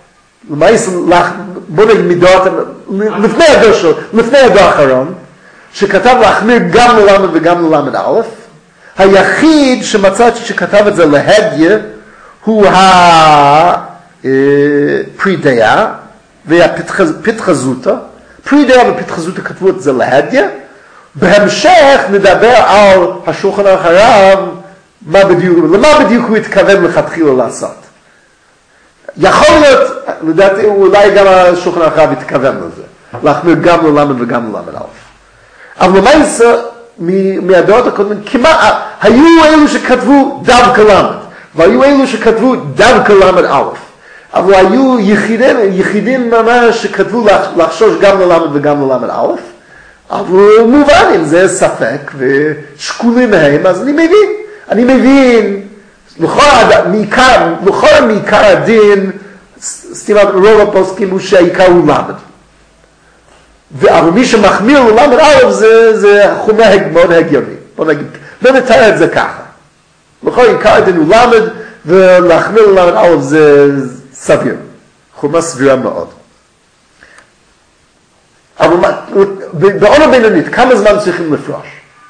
בוא נגיד מדעות, לפני הדור שלו, לפני הדור האחרון, שכתב להחמיר גם ללמד וגם ללמד א', היחיד שמצאתי שכתב את זה להדיה, הוא הפרידיה והפתחזותה. פרידיה ופתחזותה כתבו את זה להדיה. בהמשך נדבר על השולחן אחריו, מה בדיוק, למה בדיוק הוא התכוון לכתחילה לעשות. יכול להיות, לדעתי, אולי גם השולחן אחריו התכוון לזה. להחמיר גם ללמד וגם ללמד א'. אבל למעשה, מהדעות הקודמים, כמעט, היו אלו שכתבו דווקא למד, והיו אלו שכתבו דווקא למד א'. אבל היו יחידים, יחידים ממש שכתבו לחשוש גם ללמד וגם ללמד א', אבל מובן אם זה ספק ושקולים מהם, אז אני מבין. אני מבין, לכל מעיקר הדין, סתימת רוב הפוסקים הוא שהעיקר הוא למד. אבל מי שמחמיר ללמד א' זה, זה חומה מאוד הגיוני. בוא נגיד, בוא נתאר את זה ככה. לכל עיקר הדין הוא למד, ולהחמיר ללמד א' זה סביר. חומה סבירה מאוד. אבל בעונה בינונית, כמה זמן צריכים לפרוש?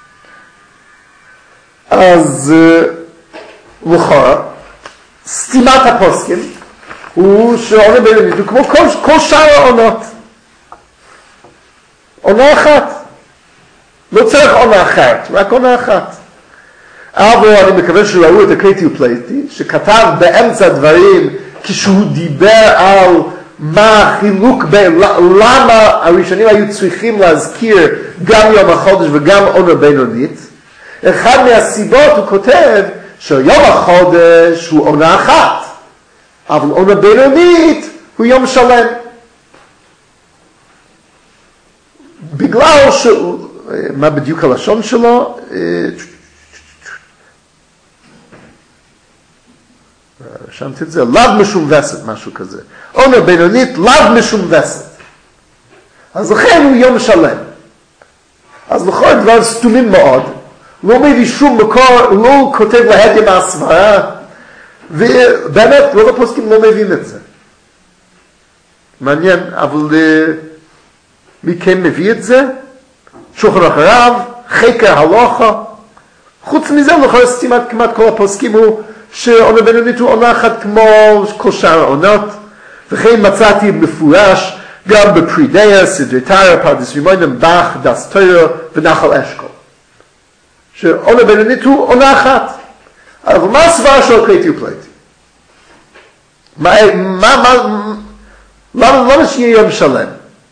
אז לכאורה, סתימת הפוסקים הוא שעונה בינונית הוא כמו כל, כל שאר העונות. עונה אחת. לא צריך עונה אחרת, רק עונה אחת. אבל אני מקווה שראו את הקריטי ופלייטי, שכתב באמצע דברים כשהוא דיבר על מה החילוק בין, למה הראשונים היו צריכים להזכיר גם יום החודש וגם עונה בינונית. אחד מהסיבות הוא כותב שיום החודש הוא עונה אחת, אבל עונה בינונית הוא יום שלם. בגלל ש... מה בדיוק הלשון שלו? רשמתי את זה, לאו משום וסת, משהו כזה. עונה בינונית, לאו משום וסת. אז לכן הוא יום שלם. אז לכל דבר סתומים מאוד, לא מביא שום מקור, לא כותב להדיה מהסברה, ובאמת רוב הפוסקים לא מבין את זה. מעניין, אבל מי כן מביא את זה? שולחן ערוך הרב, חקר הלכה. חוץ מזה, לכל סתימת כמעט כל הפוסקים הוא שעונה בינונית הוא עונה אחת כמו כל שאר העונות, וכן מצאתי מפורש גם בפרידיה, סדרי תורה, פרדס רימונים, בח, דס תורה ונחל אשכול. שעונה בינונית הוא עונה אחת. אבל מה הסברה של קריטי ופלייטי? מה, מה, מה, למה לא שיהיה יום שלם?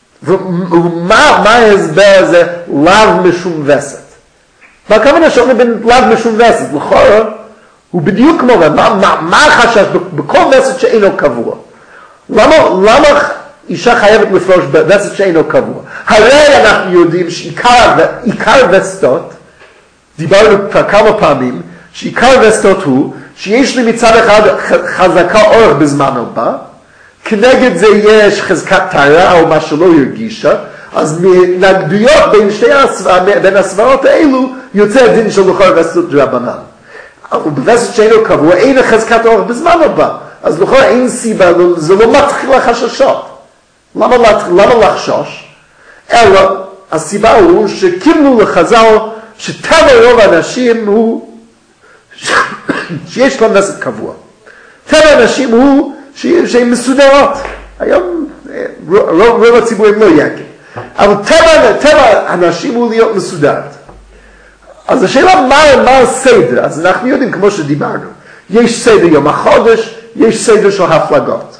ומה מה ההסבר הזה לאו משום וסת? מה הכוונה שעונה בין לאו משום וסת? לכאורה הוא בדיוק כמו, מה, מה, מה החשש בכל וסת שאינו קבוע? למה, למה אישה חייבת לפרוש בווסת שאינו קבוע? הרי אנחנו יודעים שעיקר וסתות, דיברנו כבר כמה פעמים, שעיקר וסתות הוא שיש לי מצד אחד חזקה אורך בזמן הבא, כנגד זה יש חזקת טהרה או מה שלא הרגישה, אז מנגדויות בין שתי הסבר, בין הסברות האלו יוצא הדין של לכל וסתות רבנן. אבל בווסת שאינו קבוע אין חזקת אורך בזמן הבא, אז לכל אין סיבה, זה לא מתחיל לחששות. למה, למה לחשוש? אלא הסיבה הוא שקיבלו לחז"ל שטבע רוב האנשים הוא שיש להם וסת קבוע. טבע האנשים הוא שהן מסודרות. היום רוב, רוב הציבורים לא יקים. אבל טבע, טבע האנשים הוא להיות מסודרת. אז השאלה מה, מה הסדר? אז אנחנו יודעים כמו שדיברנו. יש סדר יום החודש, יש סדר של הפלגות.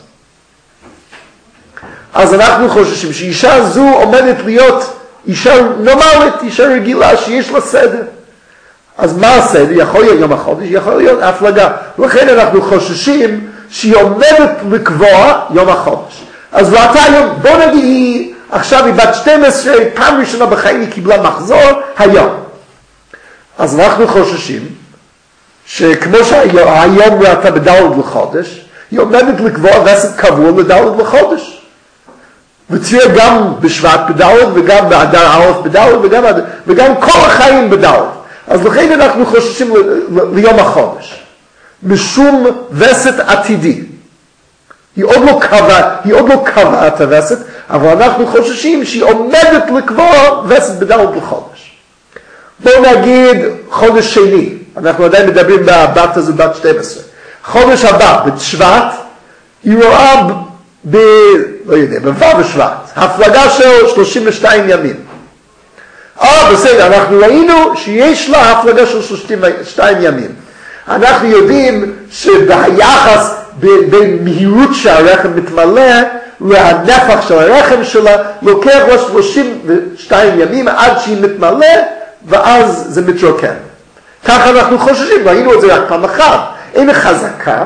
אז אנחנו חוששים שאישה זו עומדת להיות אישה נורמלית, אישה רגילה שיש לה סדר. אז מה הסדר? יכול להיות יום החודש, יכול להיות הפלגה. לכן אנחנו חוששים שהיא עומדת לקבוע יום החודש. אז ואתה היום, בוא נגיד היא, עכשיו היא בת שתים עשרה, פעם ראשונה בחיים היא קיבלה מחזור, היום. אז אנחנו חוששים שכמו שהיום ראתה בדלת לחודש, היא עומדת לקבוע וסת קבוע לדלת לחודש. ותהיה גם בשבט בדלת וגם באדר א' בדלת וגם, וגם כל החיים בדלת. אז לכן אנחנו חוששים ל- ליום החודש. משום וסת עתידי. היא עוד לא קבעה, היא עוד לא קבעה את הווסת, אבל אנחנו חוששים שהיא עומדת לקבוע וסת בדלת לחודש. בואו נגיד חודש שני, אנחנו עדיין מדברים בבת הזו בת שתים עשרה. חודש הבא, בשבט, היא רואה ב... ב... לא יודע, בו' בשבט, הפלגה של שלושים ושתיים ימים. אה, בסדר, אנחנו ראינו שיש לה הפלגה של שלושים ושתיים ימים. אנחנו יודעים שביחס בין מהירות שהרחם מתמלא להנפח של הרחם שלה, לוקח לה שלושים ושתיים ימים עד שהיא מתמלא, ואז זה מתרוקן. ככה אנחנו חוששים, ראינו את זה רק פעם אחת. אין חזקה,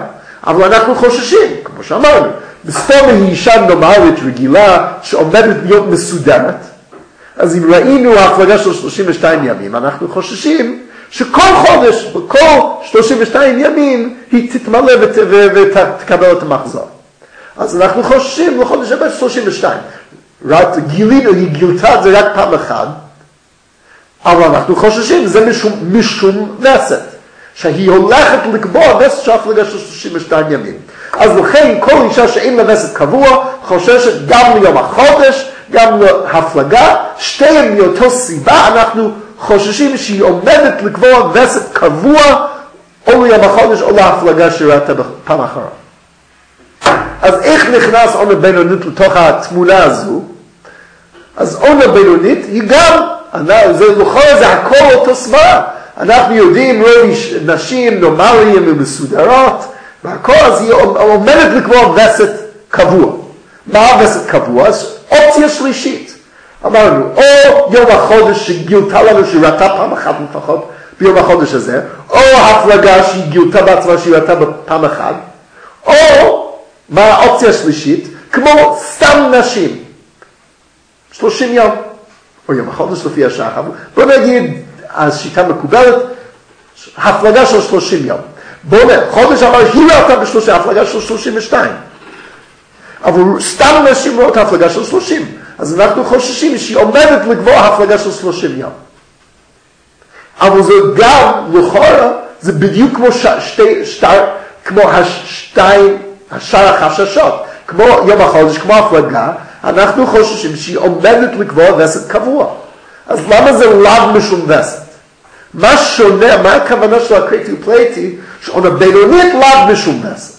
אבל אנחנו חוששים, כמו שאמרנו, בספורמה היא אישה נורמלית רגילה שעומדת להיות מסודרת, אז אם ראינו ההפלגה של שלושים ושתיים ימים, אנחנו חוששים שכל חודש, בכל שלושים ושתיים ימים, היא תתמלא ותקבל את המחזור. אז אנחנו חוששים לחודש הבא שלושים ושתיים. רק גילינו, היא גילתה את זה רק פעם אחת, אבל אנחנו חוששים, זה משום, משום וסת, שהיא הולכת לקבוע וסת של ההפלגה של שלושים ושתיים ימים. אז לכן כל אישה שאין לה וסת קבוע, חוששת גם ליום החודש, גם להפלגה, שתיהם מאותו סיבה, אנחנו חוששים שהיא עומדת לקבוע וסת קבוע, או ליום החודש או להפלגה שראתה בפעם אחרונה. אז איך נכנס עונה בינונית לתוך התמונה הזו? אז עונה בינונית היא גם, זה לכאורה זה הכל אותו סברה. אנחנו יודעים רוב נשים נורמליים ומסודרות, והכל אז היא עומדת לקבוע וסת קבוע. מה וסת קבוע? אז אופציה שלישית. אמרנו, או יום החודש שגילתה לנו שראתה פעם אחת לפחות ביום החודש הזה, או הפלגה שהיא גילתה בעצמה שהיא ראתה בפעם אחת, או מה האופציה השלישית? כמו סתם נשים. שלושים יום. או יום החודש לפי השעה. בוא נגיד, השיטה מקובלת, הפלגה של שלושים יום. בוא נגיד, חודש אבל היא ראתה בשלושים, הפלגה של שלושים ושתיים. אבל סתם נשים רואות הפלגה של שלושים. אז אנחנו חוששים שהיא עומדת לקבוע הפלגה של שלושים יום. אבל זה גם, לכאורה, זה בדיוק כמו שתי, שתי, כמו השתיים, השאר החששות, כמו יום החודש, כמו הפלגה, אנחנו חוששים שהיא עומדת לקבוע וסת קבוע. אז למה זה לאו משום וסת? מה שונה, מה הכוונה של הקריטי ופלייטי, שעונה בינונית לאו משום וסת?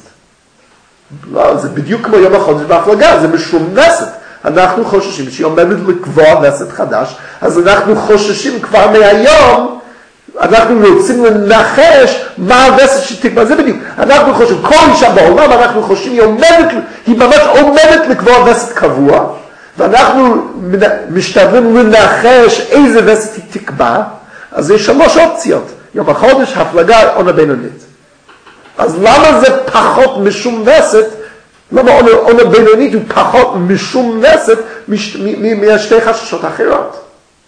לא, זה בדיוק כמו יום החודש בהפלגה, זה משום וסת. אנחנו חוששים שהיא עומדת לקבוע וסת חדש, אז אנחנו חוששים כבר מהיום, אנחנו רוצים לנחש מה הווסת שתקבע, זה בדיוק. אנחנו חושבים, כל אישה בעולם, אנחנו חושבים, היא עומדת, היא ממש עומדת לקבוע וסת קבוע, ואנחנו משתדלים לנחש איזה וסת היא תקבע, אז יש שלוש אופציות. יום החודש, הפלגה, עונה בינונית. אז למה זה פחות משום וסת? למה עונה, עונה בינונית הוא פחות משום וסת משתי חששות אחרות?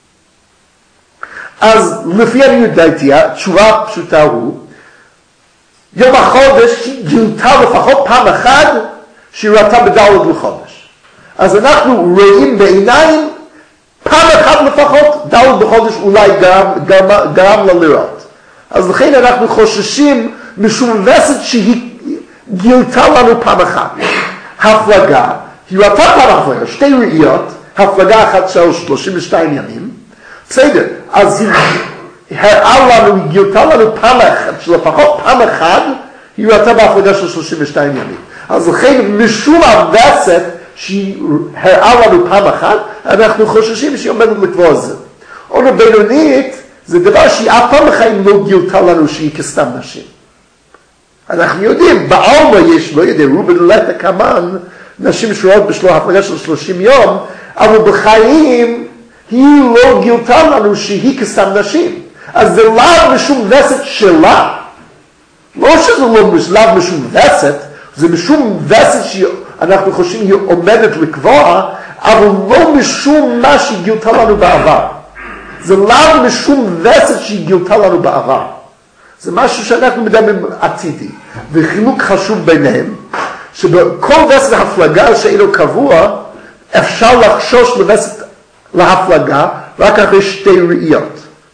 אז לפי אני יודעתי, התשובה הפשוטה הוא, יום החודש היא גילתה לפחות פעם אחת שהיא ראתה בדלת לחודש. אז אנחנו רואים בעיניים, פעם אחת לפחות, דלת בחודש אולי גרם, גרם, גרם לה לראות. אז לכן אנחנו חוששים משום וסת שהיא גילתה לנו פעם אחת. הפלגה, היא ראתה פעם הפלגה, שתי ראיות, הפלגה אחת של שלושים ושתיים ימים, בסדר, אז היא הראה לנו, היא גילתה לנו פעם אחת, שלפחות פעם אחת, היא ראתה בהפלגה של שלושים ושתיים ימים. אז לכן, משום הווסת שהיא הראה לנו פעם אחת, אנחנו חוששים שהיא עומדת לקבוע זה. עונה בינונית, זה דבר שהיא אף פעם בחיים לא גילתה לנו שהיא כסתם נשים. אנחנו יודעים, בעלמה יש, לא יודע, רובין לטה כמן, נשים שרואות בשלו הפלגה של שלושים יום, אבל בחיים היא לא גילתה לנו שהיא כסתם נשים. אז זה לאו משום וסת שלה. לא שזה לא לאו משום וסת, זה משום וסת שאנחנו חושבים היא עומדת לקבוע, אבל לא משום מה שהיא גילתה לנו בעבר. זה לאו משום וסת שהיא גילתה לנו בעבר. זה משהו שאנחנו מדברים עתידי. וחילוק חשוב ביניהם, שבכל וסת ההפלגה שאינו קבוע, אפשר לחשוש לווסת להפלגה רק אחרי שתי ראיות.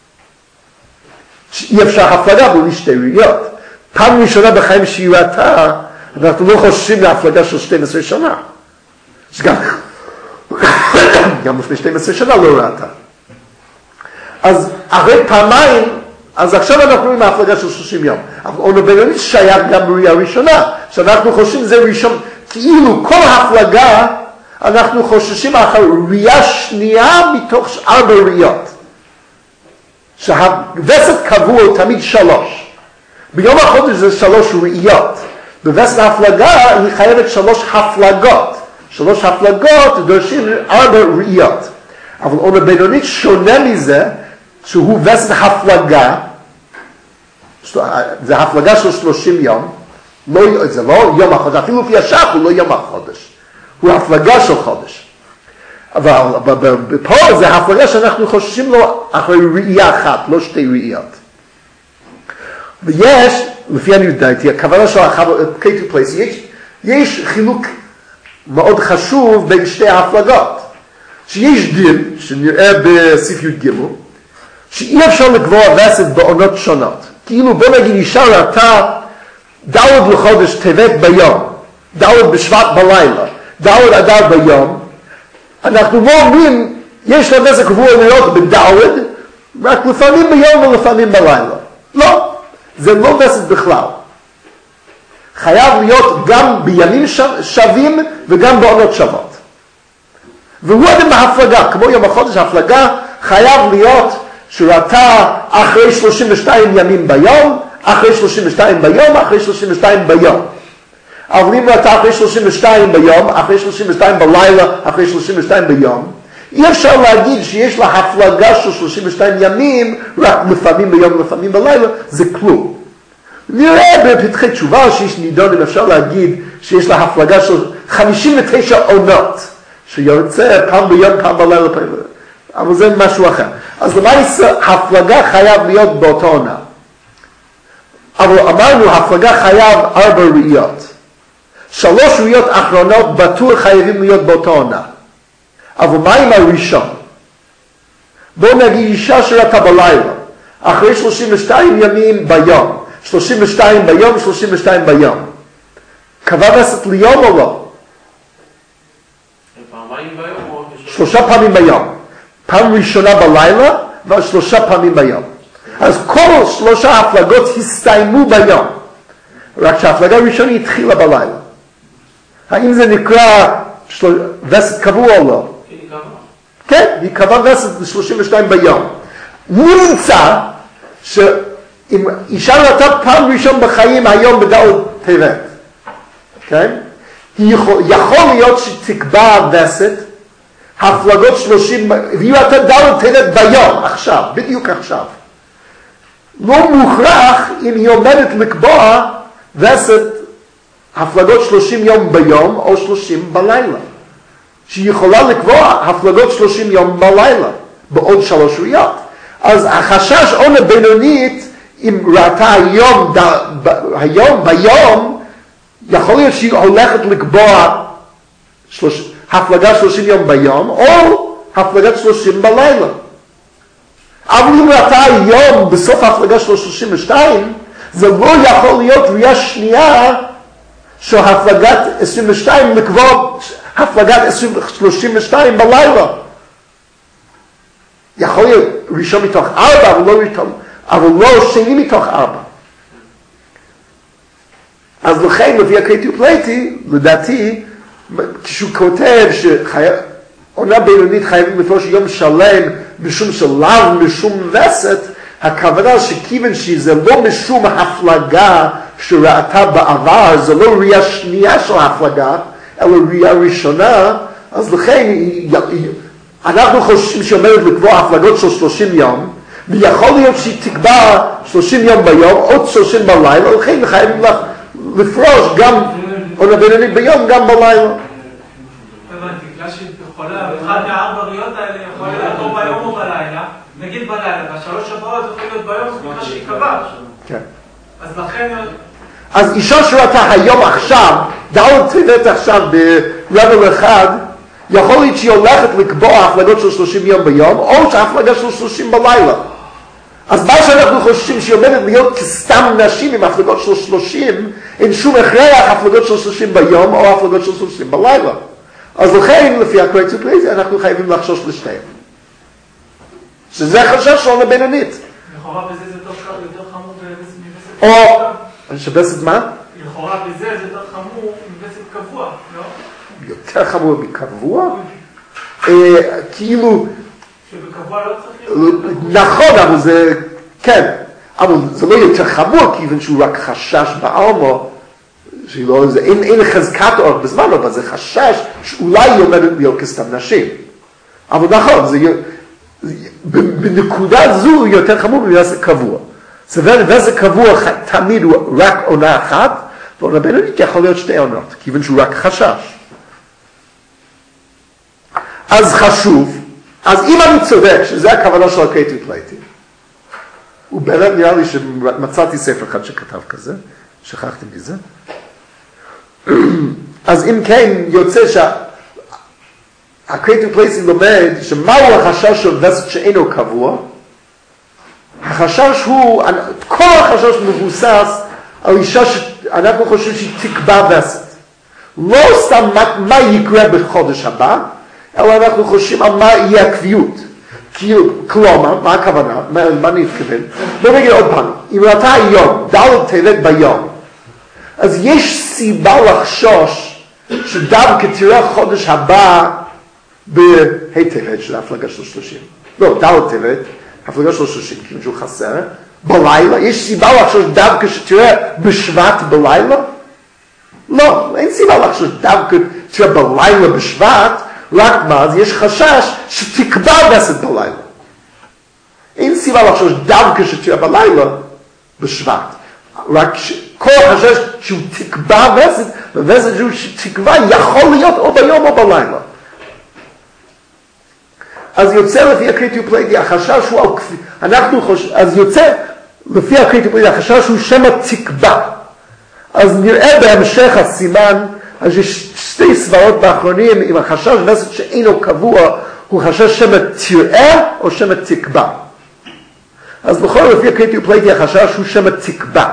אי אפשר הפלגה בלי שתי ראיות. פעם ראשונה בחיים שהיא ראתה, אנחנו לא חוששים להפלגה של שתים עשרה שנה. שגם גם לפני שתים עשרה שנה לא ראתה. אז אחרי פעמיים, אז עכשיו אנחנו עם ההפלגה של שלושים יום. אבל עונה בינונית שייך גם בראייה ראשונה, שאנחנו חושבים זה ראשון, כאילו כל ההפלגה, אנחנו חוששים אחר ראייה שנייה מתוך ארבע ראיות. שהווסת קבוע הוא תמיד שלוש. ביום החודש זה שלוש ראיות. בווסת ההפלגה היא חייבת שלוש הפלגות. שלוש הפלגות דורשים ארבע ראיות. אבל עונה בינונית שונה מזה, שהוא וסת הפלגה, זה הפלגה של שלושים יום, לא, זה לא יום החודש, אפילו לפי השח הוא לא יום החודש, הוא הפלגה של חודש. אבל פה זה הפלגה שאנחנו חוששים לו אחרי ראייה אחת, לא שתי ראיות. ויש, לפי אני יודעתי, הכוונה של ה-K to place, יש, יש חילוק מאוד חשוב בין שתי ההפלגות. שיש דין, שנראה בסעיף י"ג, שאי אפשר לקבוע וסת בעונות שונות. כאילו בוא נגיד אישה ראתה ד' לחודש טבת ביום, ד' בשבט בלילה, ד' אדר ביום, אנחנו לא אומרים, יש לה וסת קבוע להיות בד' רק לפעמים ביום ולפעמים בלילה. לא, זה לא וסת בכלל. חייב להיות גם בימים שווים וגם בעונות שוות. והוא עדיין בהפלגה, כמו יום החודש, ההפלגה חייב להיות שראתה אחרי שלושים ושתיים ימים ביום, אחרי שלושים ושתיים ביום, אחרי שלושים ושתיים ביום. אבל אם ראתה אחרי שלושים ושתיים ביום, אחרי שלושים ושתיים בלילה, אחרי שלושים ושתיים ביום, אי אפשר להגיד שיש לה הפלגה של שלושים ושתיים ימים, רק לפעמים ביום, לפעמים בלילה, זה כלום. נראה בפתחי תשובה שיש נידון, אם אפשר להגיד שיש לה הפלגה של חמישים ותשע עונות, שיוצא פעם ביום, פעם בלילה, פעם בלילה. אבל זה משהו אחר. אז למעשה, הפלגה חייב להיות באותה עונה. אבל אמרנו, הפלגה חייב ארבע ראיות. שלוש ראיות אחרונות בטוח חייבים להיות באותה עונה. אבל מה עם הראשון? בואו נגיד אישה שראתה בלילה, אחרי שלושים ושתיים ימים ביום, שלושים ושתיים ביום, שלושים ושתיים ביום. קבע וסת ליום או לא? פעמיים ביום או... שלושה פעמים ביום. פעם ראשונה בלילה ושלושה פעמים ביום. אז כל שלושה הפלגות הסתיימו ביום. רק שההפלגה הראשונה התחילה בלילה. האם זה נקרא של... וסת קבוע או לא? היא קבעה. כן, היא קבעה וסת ל-שלושים ושתיים ביום. נמצא שאם אישה ראתה פעם ראשון בחיים היום בד' טבת, כן? יכול, יכול להיות שתקבע וסת הפלגות שלושים, והיא ראתה ד' טבת ביום, עכשיו, בדיוק עכשיו. לא מוכרח אם היא עומדת לקבוע וסת הפלגות שלושים יום ביום או שלושים בלילה. שהיא יכולה לקבוע הפלגות שלושים יום בלילה, בעוד שלוש ראיות. אז החשש עונה בינונית, אם ראתה היום, ד, ב, היום ביום, יכול להיות שהיא הולכת לקבוע שלוש, הפלגה שלושים יום ביום, או הפלגת שלושים בלילה. אבל אם ראתה היום בסוף ההפלגה של שלושים ושתיים, זה לא יכול להיות ראייה שנייה של הפלגת עשרים ושתיים לקבוע הפלגת שלושים ושתיים בלילה. יכול להיות ראשון מתוך ארבע, אבל לא, אבל לא שני מתוך ארבע. אז לכן, לפי הקריטי ופלייטי, לדעתי, כשהוא כותב שעונה בינונית חייבים לפרוש יום שלם משום שלב, משום וסת, הכוונה שכיוון שזה לא משום הפלגה שראתה בעבר, זה לא ראייה שנייה של ההפלגה, אלא ראייה ראשונה, אז לכן אנחנו חושבים שעומדת לקבוע הפלגות של שלושים יום, ויכול להיות שהיא תקבע שלושים יום ביום, עוד שלושים בלילה, לכן חייבים לפרוש גם עונה בינונית ביום, גם בלילה. הבנתי, בגלל שהיא יכולה, אחד מהארבע ראיות האלה יכול להיות או ביום או בלילה, נגיד בלילה, והשלוש הבאות יכול להיות ביום, זה בגלל שהיא קבעה. כן. אז לכן... אז אישה שראתה היום עכשיו, ד' טבת עכשיו ברבע אחד, יכול להיות שהיא הולכת לקבוע הפלגות של שלושים יום ביום, או שההפלגה של שלושים בלילה. אז מה שאנחנו חושבים שהיא עומדת להיות כסתם נשים עם הפלגות של שלושים, אין שום הכרח הפלגות של שלושים ביום או הפלגות של שלושים בלילה. אז לכן, לפי הקריטי ופלייטי, אנחנו חייבים לחשוש לשתיהם. שזה חשש של עונה בינונית. לכאורה בזה זה יותר חמור מבסת או, שבסת מה? לכאורה בזה זה יותר חמור מבסת קבוע, לא? יותר חמור מקבוע? כאילו... שבקבוע לא צריך... נכון, אבל זה... כן. אבל זה לא יותר חמור, כיוון שהוא רק חשש בעלמו, אין חזקת אור בזמן, אבל זה חשש שאולי היא עומדת להיות כסתם נשים. אבל נכון, זה... בנקודה זו יותר חמור מבסת קבוע. זה וסת קבוע תמיד הוא רק עונה אחת, ועונה בינונית יכול להיות שתי עונות, כיוון שהוא רק חשש. אז חשוב, אז אם אני צודק שזה הכוונה של הקריטי פלייטי, ובאמת נראה לי שמצאתי ספר אחד שכתב כזה, שכחתי מזה, אז אם כן יוצא שהקריטי פלייטי לומד שמהו החשש של וסת שאינו קבוע, החשש הוא, כל החשש מבוסס על אישה שאנחנו חושבים שהיא תקבע וסת. לא סתם מה, מה יקרה בחודש הבא, אלא אנחנו חושבים על מה יהיה הקביעות. כלומר, מה הכוונה? מה, מה אני מתכוון? בוא נגיד עוד פעם, אם אתה היום, ד' טבת ביום, אז יש סיבה לחשוש שדווקא תראה חודש הבא בה' טבת, שזה הפלגה של שלושים. לא, ד' טבת, הפלגה של שלושים, כאילו שהוא חסר, בלילה, יש סיבה לחשוש דווקא שתראה בשבט בלילה? לא, אין סיבה לחשוש דווקא תראה בלילה בשבט, רק מה, אז יש חשש שתקבע וסת בלילה. אין סיבה לחשוש דווקא שתראה בלילה בשבט. רק ש... כל החשש שהוא תקבע וסת, וווסת שהוא תקבע יכול להיות או ביום או בלילה. אז יוצא לפי הקריטי פלייטי, החשש הוא על כפי... אנחנו חושבים, אז יוצא לפי הקריטי פלייטי, החשש הוא שמא תקבע. אז נראה בהמשך הסימן, אז יש שתי סברות באחרונים, אם החשש וסת שאינו קבוע, הוא חשש שמא תראה או שמא תקבע. אז בכל לפי הקריטי פלייטי, החשש הוא שמא תקבע.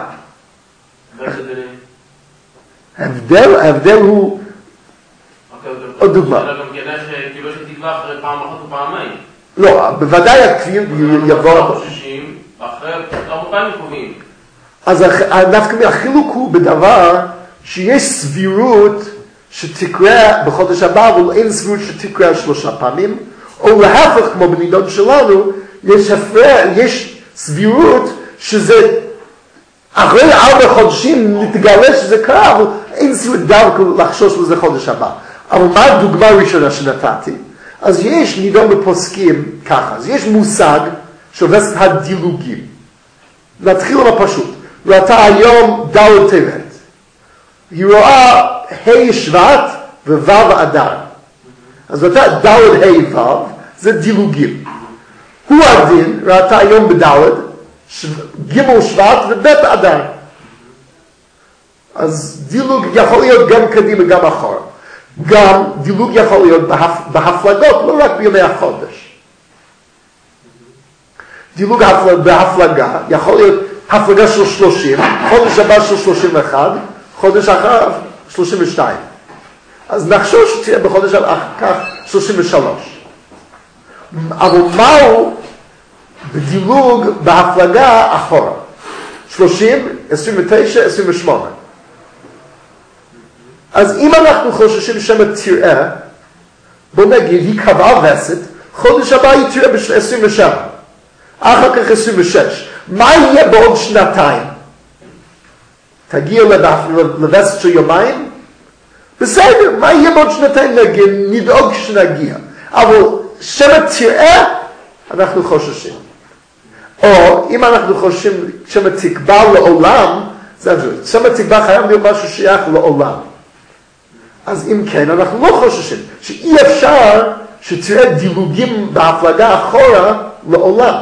ההבדל, ההבדל הוא... עוד דוגמה. אלא גם כדאי שכאילו שתקבע אחרי פעם אחת ופעמיים. לא, בוודאי הקביעות יבוא... חוששים, אחרי הרבה פעמים קובעים. אז דווקא החילוק הוא בדבר שיש סבירות שתקרה בחודש הבא, אבל אין סבירות שתקרה שלושה פעמים, או להפך, כמו בנידון שלנו, יש, הפרע, יש סבירות שזה אחרי ארבע חודשים נתגלה שזה קרה, אבל אין סבירות דווקא לחשוש לזה חודש הבא. אבל מה הדוגמה הראשונה שנתתי? אז יש נידון בפוסקים ככה, אז יש מושג שעובס הדילוגים. נתחיל עם הפשוט. ראתה היום ד' טבת. היא רואה ה' שבט וו' אדר. אז ראתה ד' ה' ו' זה דילוגים. הוא הדין, ראתה היום בד' ג' שבט וב' אדר. אז דילוג יכול להיות גם קדימה גם אחורה. גם דילוג יכול להיות בהפ... בהפלגות, לא רק בימי החודש. דילוג הפל... בהפלגה יכול להיות הפלגה של שלושים, חודש הבא של שלושים ואחת, חודש אחר שלושים ושתיים. אז נחשוב שתהיה בחודש אחר כך שלושים ושלוש. אבל מהו בדילוג בהפלגה אחורה? שלושים, עשרים ותשע, עשרים ושמונה. אז אם אנחנו חוששים שמא תראה, בוא נגיד, היא קבעה וסת, חודש הבא היא תראה ב-עשרים ושבע, אחר כך עשרים ושש. מה יהיה בעוד שנתיים? תגיע לווסת של יומיים? בסדר, מה יהיה בעוד שנתיים? נגיד, נדאוג שנגיע. אבל שמא תראה, אנחנו חוששים. או אם אנחנו חוששים שמא תקבע לעולם, שמא תקבע חייב להיות משהו שייך לעולם. אז אם כן, אנחנו לא חוששים שאי אפשר שתראה דילוגים בהפלגה אחורה לעולם.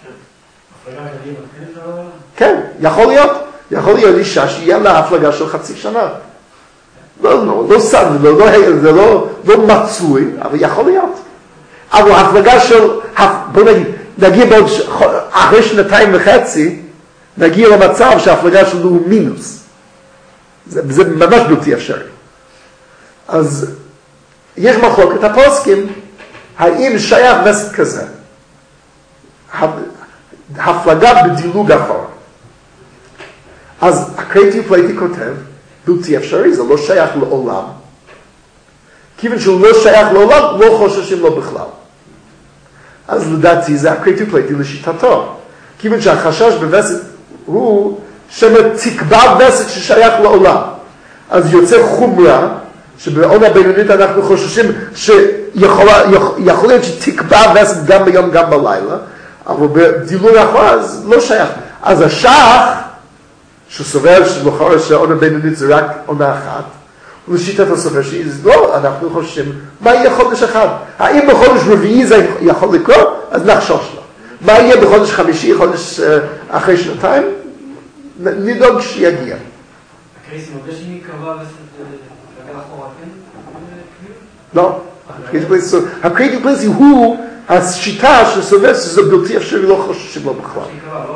כן, יכול להיות. יכול להיות אישה שיהיה לה הפלגה של חצי שנה. לא, לא, לא סתם, לא, לא, זה לא, לא מצוי, אבל יכול להיות. אבל הפלגה של, בוא נגיד, נגיע בעוד, אחרי שנתיים וחצי, נגיע למצב שההפלגה שלו הוא מינוס. זה, זה ממש בלתי אפשרי. אז יש מחלוקת הפוסקים, האם שייך וסת כזה? הפלגה בדילוג אחורה. אז הקריטי פלייטי כותב, בלתי אפשרי, זה לא שייך לעולם. כיוון שהוא לא שייך לעולם, לא חוששים לו בכלל. אז לדעתי זה הקריטי פלייטי לשיטתו. כיוון שהחשש בווסת הוא שמא תקבע וסת ששייך לעולם. אז יוצא חומרה, שבעונה בינונית אנחנו חוששים שיכול יכול להיות שתקבע וסת גם ביום גם בלילה, אבל בדילוג אחורה אז לא שייך. אז השח שסובר שלכאורה שהעונה בינונית זה רק עונה אחת, ולשיטת הסופר שהיא, לא, אנחנו חושבים, מה יהיה חודש אחד? האם בחודש רביעי זה יכול לקרות? אז נחשוש לו. מה יהיה בחודש חמישי, חודש אחרי שנתיים? נדאג שיגיע. הקריסי מודה שהיא קבעה רגל אחורה, כן? לא. הקריטי פלייסי הוא השיטה שסובר שזה בלתי אפשרי לא חוששים לו בכלל.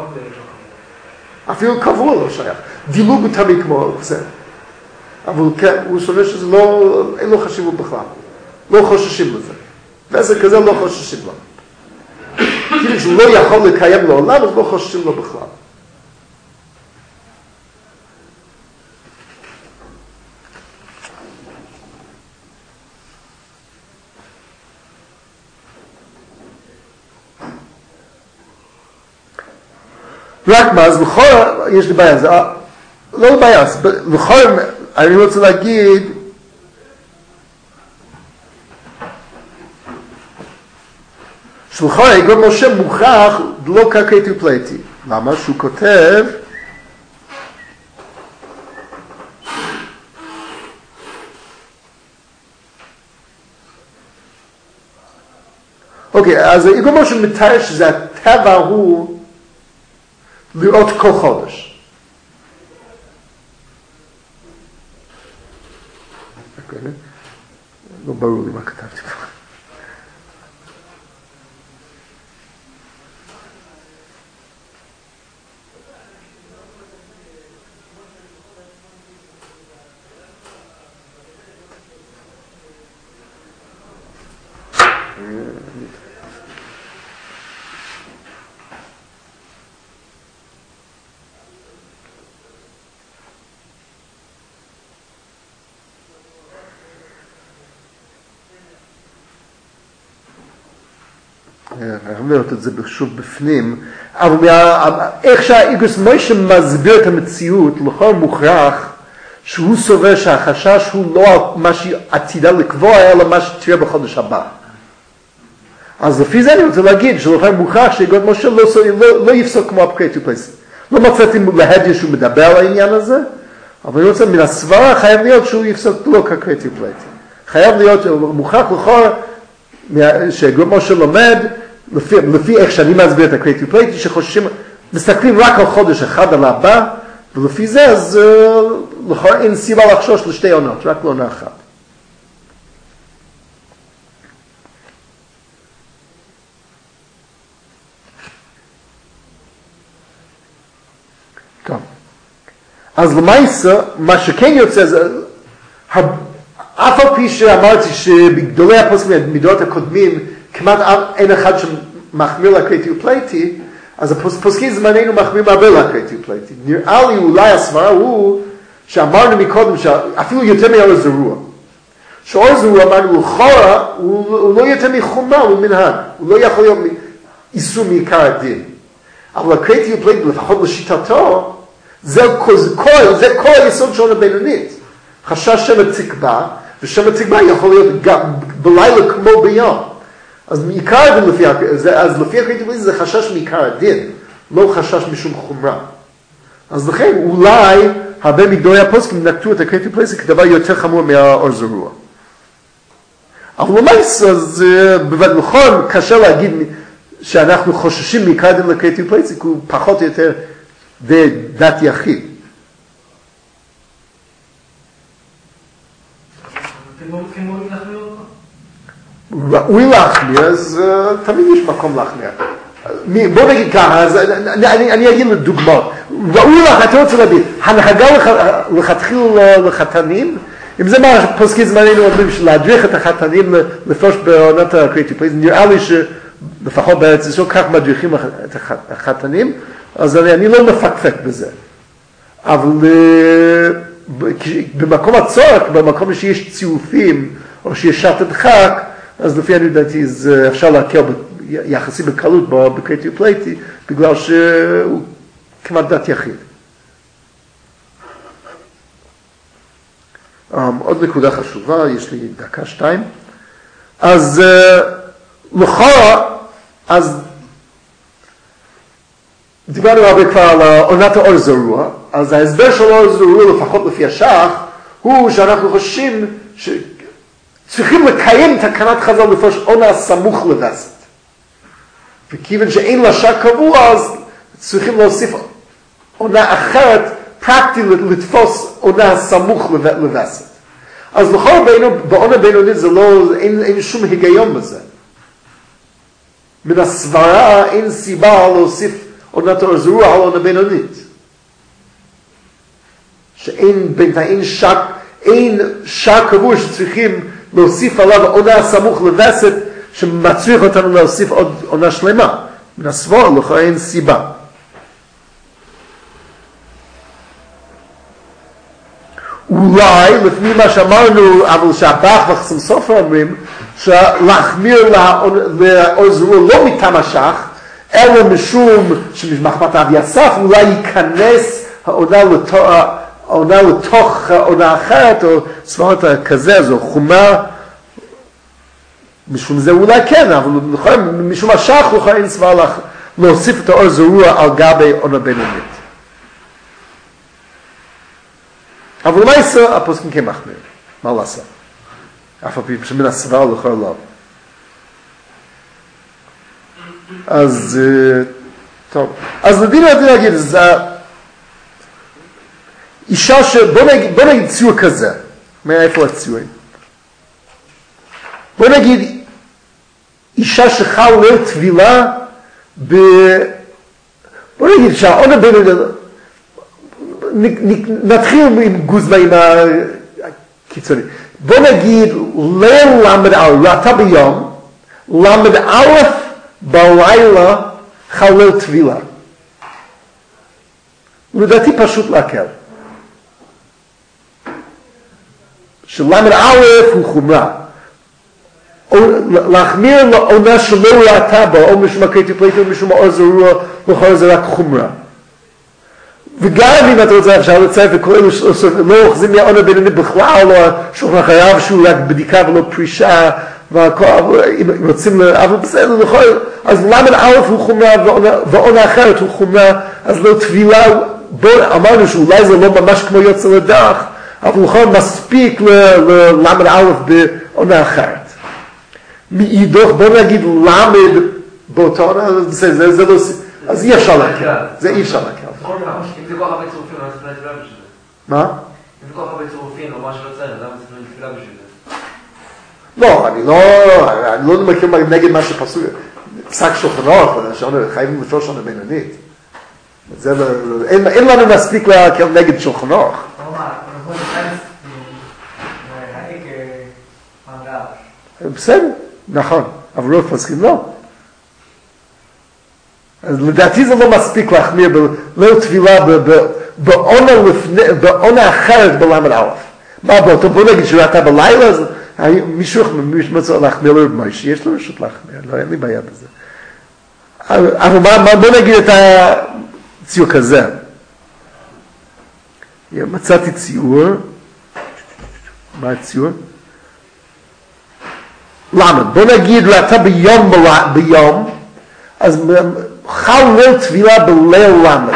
אפילו קבוע לא שייך. דילוג תמיד כמו זה. אבל כן, הוא סובר שזה לא, אין לו חשיבות בכלל. לא חוששים לזה. ועשר כזה לא חוששים לו. כאילו שהוא לא יכול לקיים לעולם, אז לא חוששים לו בכלל. רק מה, אז לכאורה, יש לי בעיה, זה לא בעיה, לכאורה, אני רוצה להגיד, שלכאורה, גם משה מוכרח לא קרקעי פלייטי. למה? שהוא כותב, אוקיי, אז גם משה מתאר שזה הטבע הוא, לראות כל חודש. לא ברור לי מה כתבתי פה. אני אומר את זה שוב בפנים, אבל איך שהאיגוס מוישה מסביר את המציאות, לכל מוכרח, שהוא סובר שהחשש הוא לא מה שעתידה לקבוע, אלא מה שתראה בחודש הבא. אז לפי זה אני רוצה להגיד שלכל מוכרח שאיגוס מוישה לא, לא, לא יפסוק כמו הפקייטו פלייס. לא מצאתי להדיה שהוא מדבר על העניין הזה, אבל אני רוצה, מן הסברה חייב להיות שהוא יפסוק לא כקייטו פלייס. חייב להיות מוכרח לכל שאיגוס מוישה לומד, לפי, לפי איך שאני מסביר את הקריטי פלייטי, שחוששים, מסתכלים רק על חודש אחד על הבא, ולפי זה, אז uh, לכאורה אין סיבה לחשוש לשתי עונות, רק לעונה אחת. טוב. אז למעשה, מה שכן יוצא זה, אף על פי שאמרתי שבגדולי הפוסקים, מדורות הקודמים, כמעט אין אחד שמחמיר לקריטי פלייטי, אז הפוסקים זמננו מחמיר הרבה לקריטי פלייטי. נראה לי אולי הסברה הוא שאמרנו מקודם שאפילו יותר מאור זרוע. שאור זרוע אמרנו לכאורה הוא, הוא לא יותר מחומה, הוא מנהג. הוא לא יכול להיות איסור מעיקר הדין. אבל הקריטי פלייטי לפחות לשיטתו זה כל, זה כל היסוד של הבינונית. חשש שם התקבע, ושם התקבע יכול להיות גם בלילה כמו ביום. אז מעיקר הדין לפי, אז לפי הקריטי פלייטי זה חשש מעיקר הדין, לא חשש משום חומרה. אז לכן אולי הרבה מגדולי הפוסקים נקטו את הקריטי פלייטי כדבר יותר חמור מהאור זרוע. אבל למעשה, אז נכון, קשה להגיד שאנחנו חוששים מעיקר הדין לקריטי פלייטי, כי הוא פחות או יותר דת יחיד. ראוי להחמיר, אז uh, תמיד יש מקום להחמיר. בוא נגיד ככה, אז אני, אני אגיד לדוגמא. ראוי לך, אתה רוצה להגיד, הנהגה לכתחיל לחתנים, אם זה מה פוסקי זמננו אומרים, להדריך את החתנים לפרוש בעונת הקריטי פלייטי, נראה לי שלפחות בארץ ישראל כך מדריכים את החתנים, אז אני, אני לא מפקפק בזה. אבל במקום הצורך, במקום שיש ציופים, או שיש שעת הדחק, אז לפי אני דעתי, אפשר להקל יחסי בקלות בקריטי פלייטי, בגלל שהוא כמעט דת יחיד. Um, עוד נקודה חשובה, יש לי דקה שתיים. אז uh, לכאורה, אז דיברנו דיברנו הרבה כבר על עונת האור זרוע, אז ההסבר של האור זרוע, לפחות לפי השח, הוא שאנחנו חושבים שצריכים לקיים תקנת חז"ל לפרוש עונה סמוך לווסת. וכיוון שאין לה שח קבוע, אז צריכים להוסיף עונה אחרת, פרקטי לתפוס עונה סמוך לווסת. אז לכל בעונה בינונית זה לא, אין, אין שום היגיון בזה. מן הסברה אין סיבה להוסיף עונת האור זרוע על עונה בינונית. שאין בינתיים שק, אין שק קבוע שצריכים להוסיף עליו עונה סמוך לווסת, שמצריך אותנו להוסיף עוד עונה שלמה. מן הסברה לכאורה אין סיבה. אולי, לפני מה שאמרנו, אבל שהבח וחסם סופר אומרים, שלהחמיר לאור זרוע לא מטעם השח, אלא משום שמחמת אבי אסף, אולי ייכנס העונה לתוך, העונה לתוך עונה אחרת, או סברות כזה, זו חומה, משום זה אולי כן, אבל משום השח, לכאורה אין סברה להוסיף את האור זרוע על גבי עונה בינונית. אבל מה יעשה הפוסקים כמחמיר? מה לעשות? אף על פי שמן הסבר לכאורה לא. אז, טוב. אז לדין לדין להגיד, זה אישה ש... בוא נגיד, בוא נגיד ציור כזה. מאיפה הציורים? בוא נגיד, אישה שחל ליל טבילה ב... בוא נגיד שהעונה בין... נתחיל עם גוזמאים הקיצוני. בוא נגיד, ליל למד א', ראתה ביום, למד א' בלילה חלל טבילה. לדעתי פשוט להקל. שלמד א' הוא חומרה. להחמיר לעונה שלא ראתה בו, או משום הקריטי פלייטו, משום האור זרוע, לכאורה זה רק חומרה. וגם אם אתה רוצה עכשיו לצרף וכל אלו לא אוחזים מהעונה בינונית בכלל, או שולחן חייו שהוא רק בדיקה ולא פרישה, אם רוצים, אבל בסדר, אז למד א' הוא חומרה ועונה אחרת הוא חומרה, אז לא טבילה, אמרנו שאולי זה לא ממש כמו יוצא לדרך, אבל הוא מספיק ללמד א' בעונה אחרת. מאידך, בוא נגיד למד באותה עונה, אז אי אפשר להקל, זה אי אפשר להקל. אם זה כל כך הרבה צירופים, למה צריך לתפילה בשביל זה? מה? אם זה כל כך הרבה צירופים, או משהו לא צריך, למה צריך לתפילה בשביל זה? לא, אני לא, אני לא מכיר נגד מה שפסוק, פסק שולחן אורך, חייבים לפרוש עונה בינונית. אין לנו מספיק להקל נגד שולחן אורך. בסדר, נכון, אבל רוב פסקים לא. אז לדעתי זה לא מספיק להחמיר בליל טבילה בעונה אחרת בלמד א'. מה באותו, בוא נגיד שראתה בלילה, אז מישהו מצא להחמיר לו במוישי, יש לו רשות להחמיר, לא, אין לי בעיה בזה. אבל בוא נגיד את הציור כזה. מצאתי ציור, מה הציור? למה? בוא נגיד ראתה ביום ביום, אז חל ליל טבילה בליל למד.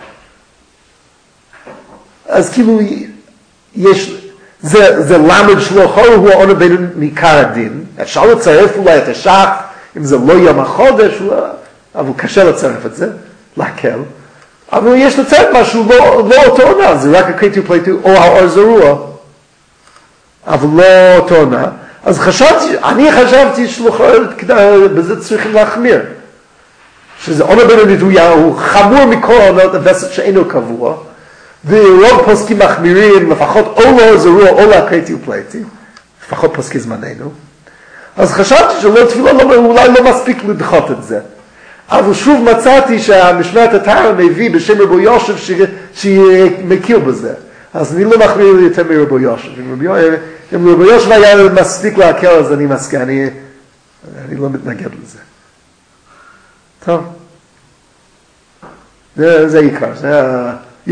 אז כאילו יש, זה, זה למד שלו, הוא העונה בין ניכר הדין. אפשר לצרף אולי את השח, אם זה לא יום החודש, אבל קשה לצרף את זה, להקל. אבל יש לצרף משהו לא, לא אותו עונה, זה רק הקריטי פלייטו או האור זרוע, אבל לא אותו עונה. אז חשבתי, אני חשבתי שבזה צריכים להחמיר. שזה עונה בינונית הוא חמור מכל עונות הווסת שאינו קבוע, ורוב פוסקים מחמירים, לפחות או לא זרוע או להקריטי ופלייטי, לפחות פוסקי זמננו. אז חשבתי שלא תפילה לא, אולי לא מספיק לדחות את זה. אבל שוב מצאתי שהמשמרת התאר מביא בשם רבו יושב שמכיר בזה. אז אני לא מחמיר יותר מרבו יושב. אם רבו יושב היה מספיק להקל, אז אני מסכים, אני, אני לא מתנגד לזה. טוב. זה, זה עיקר, זה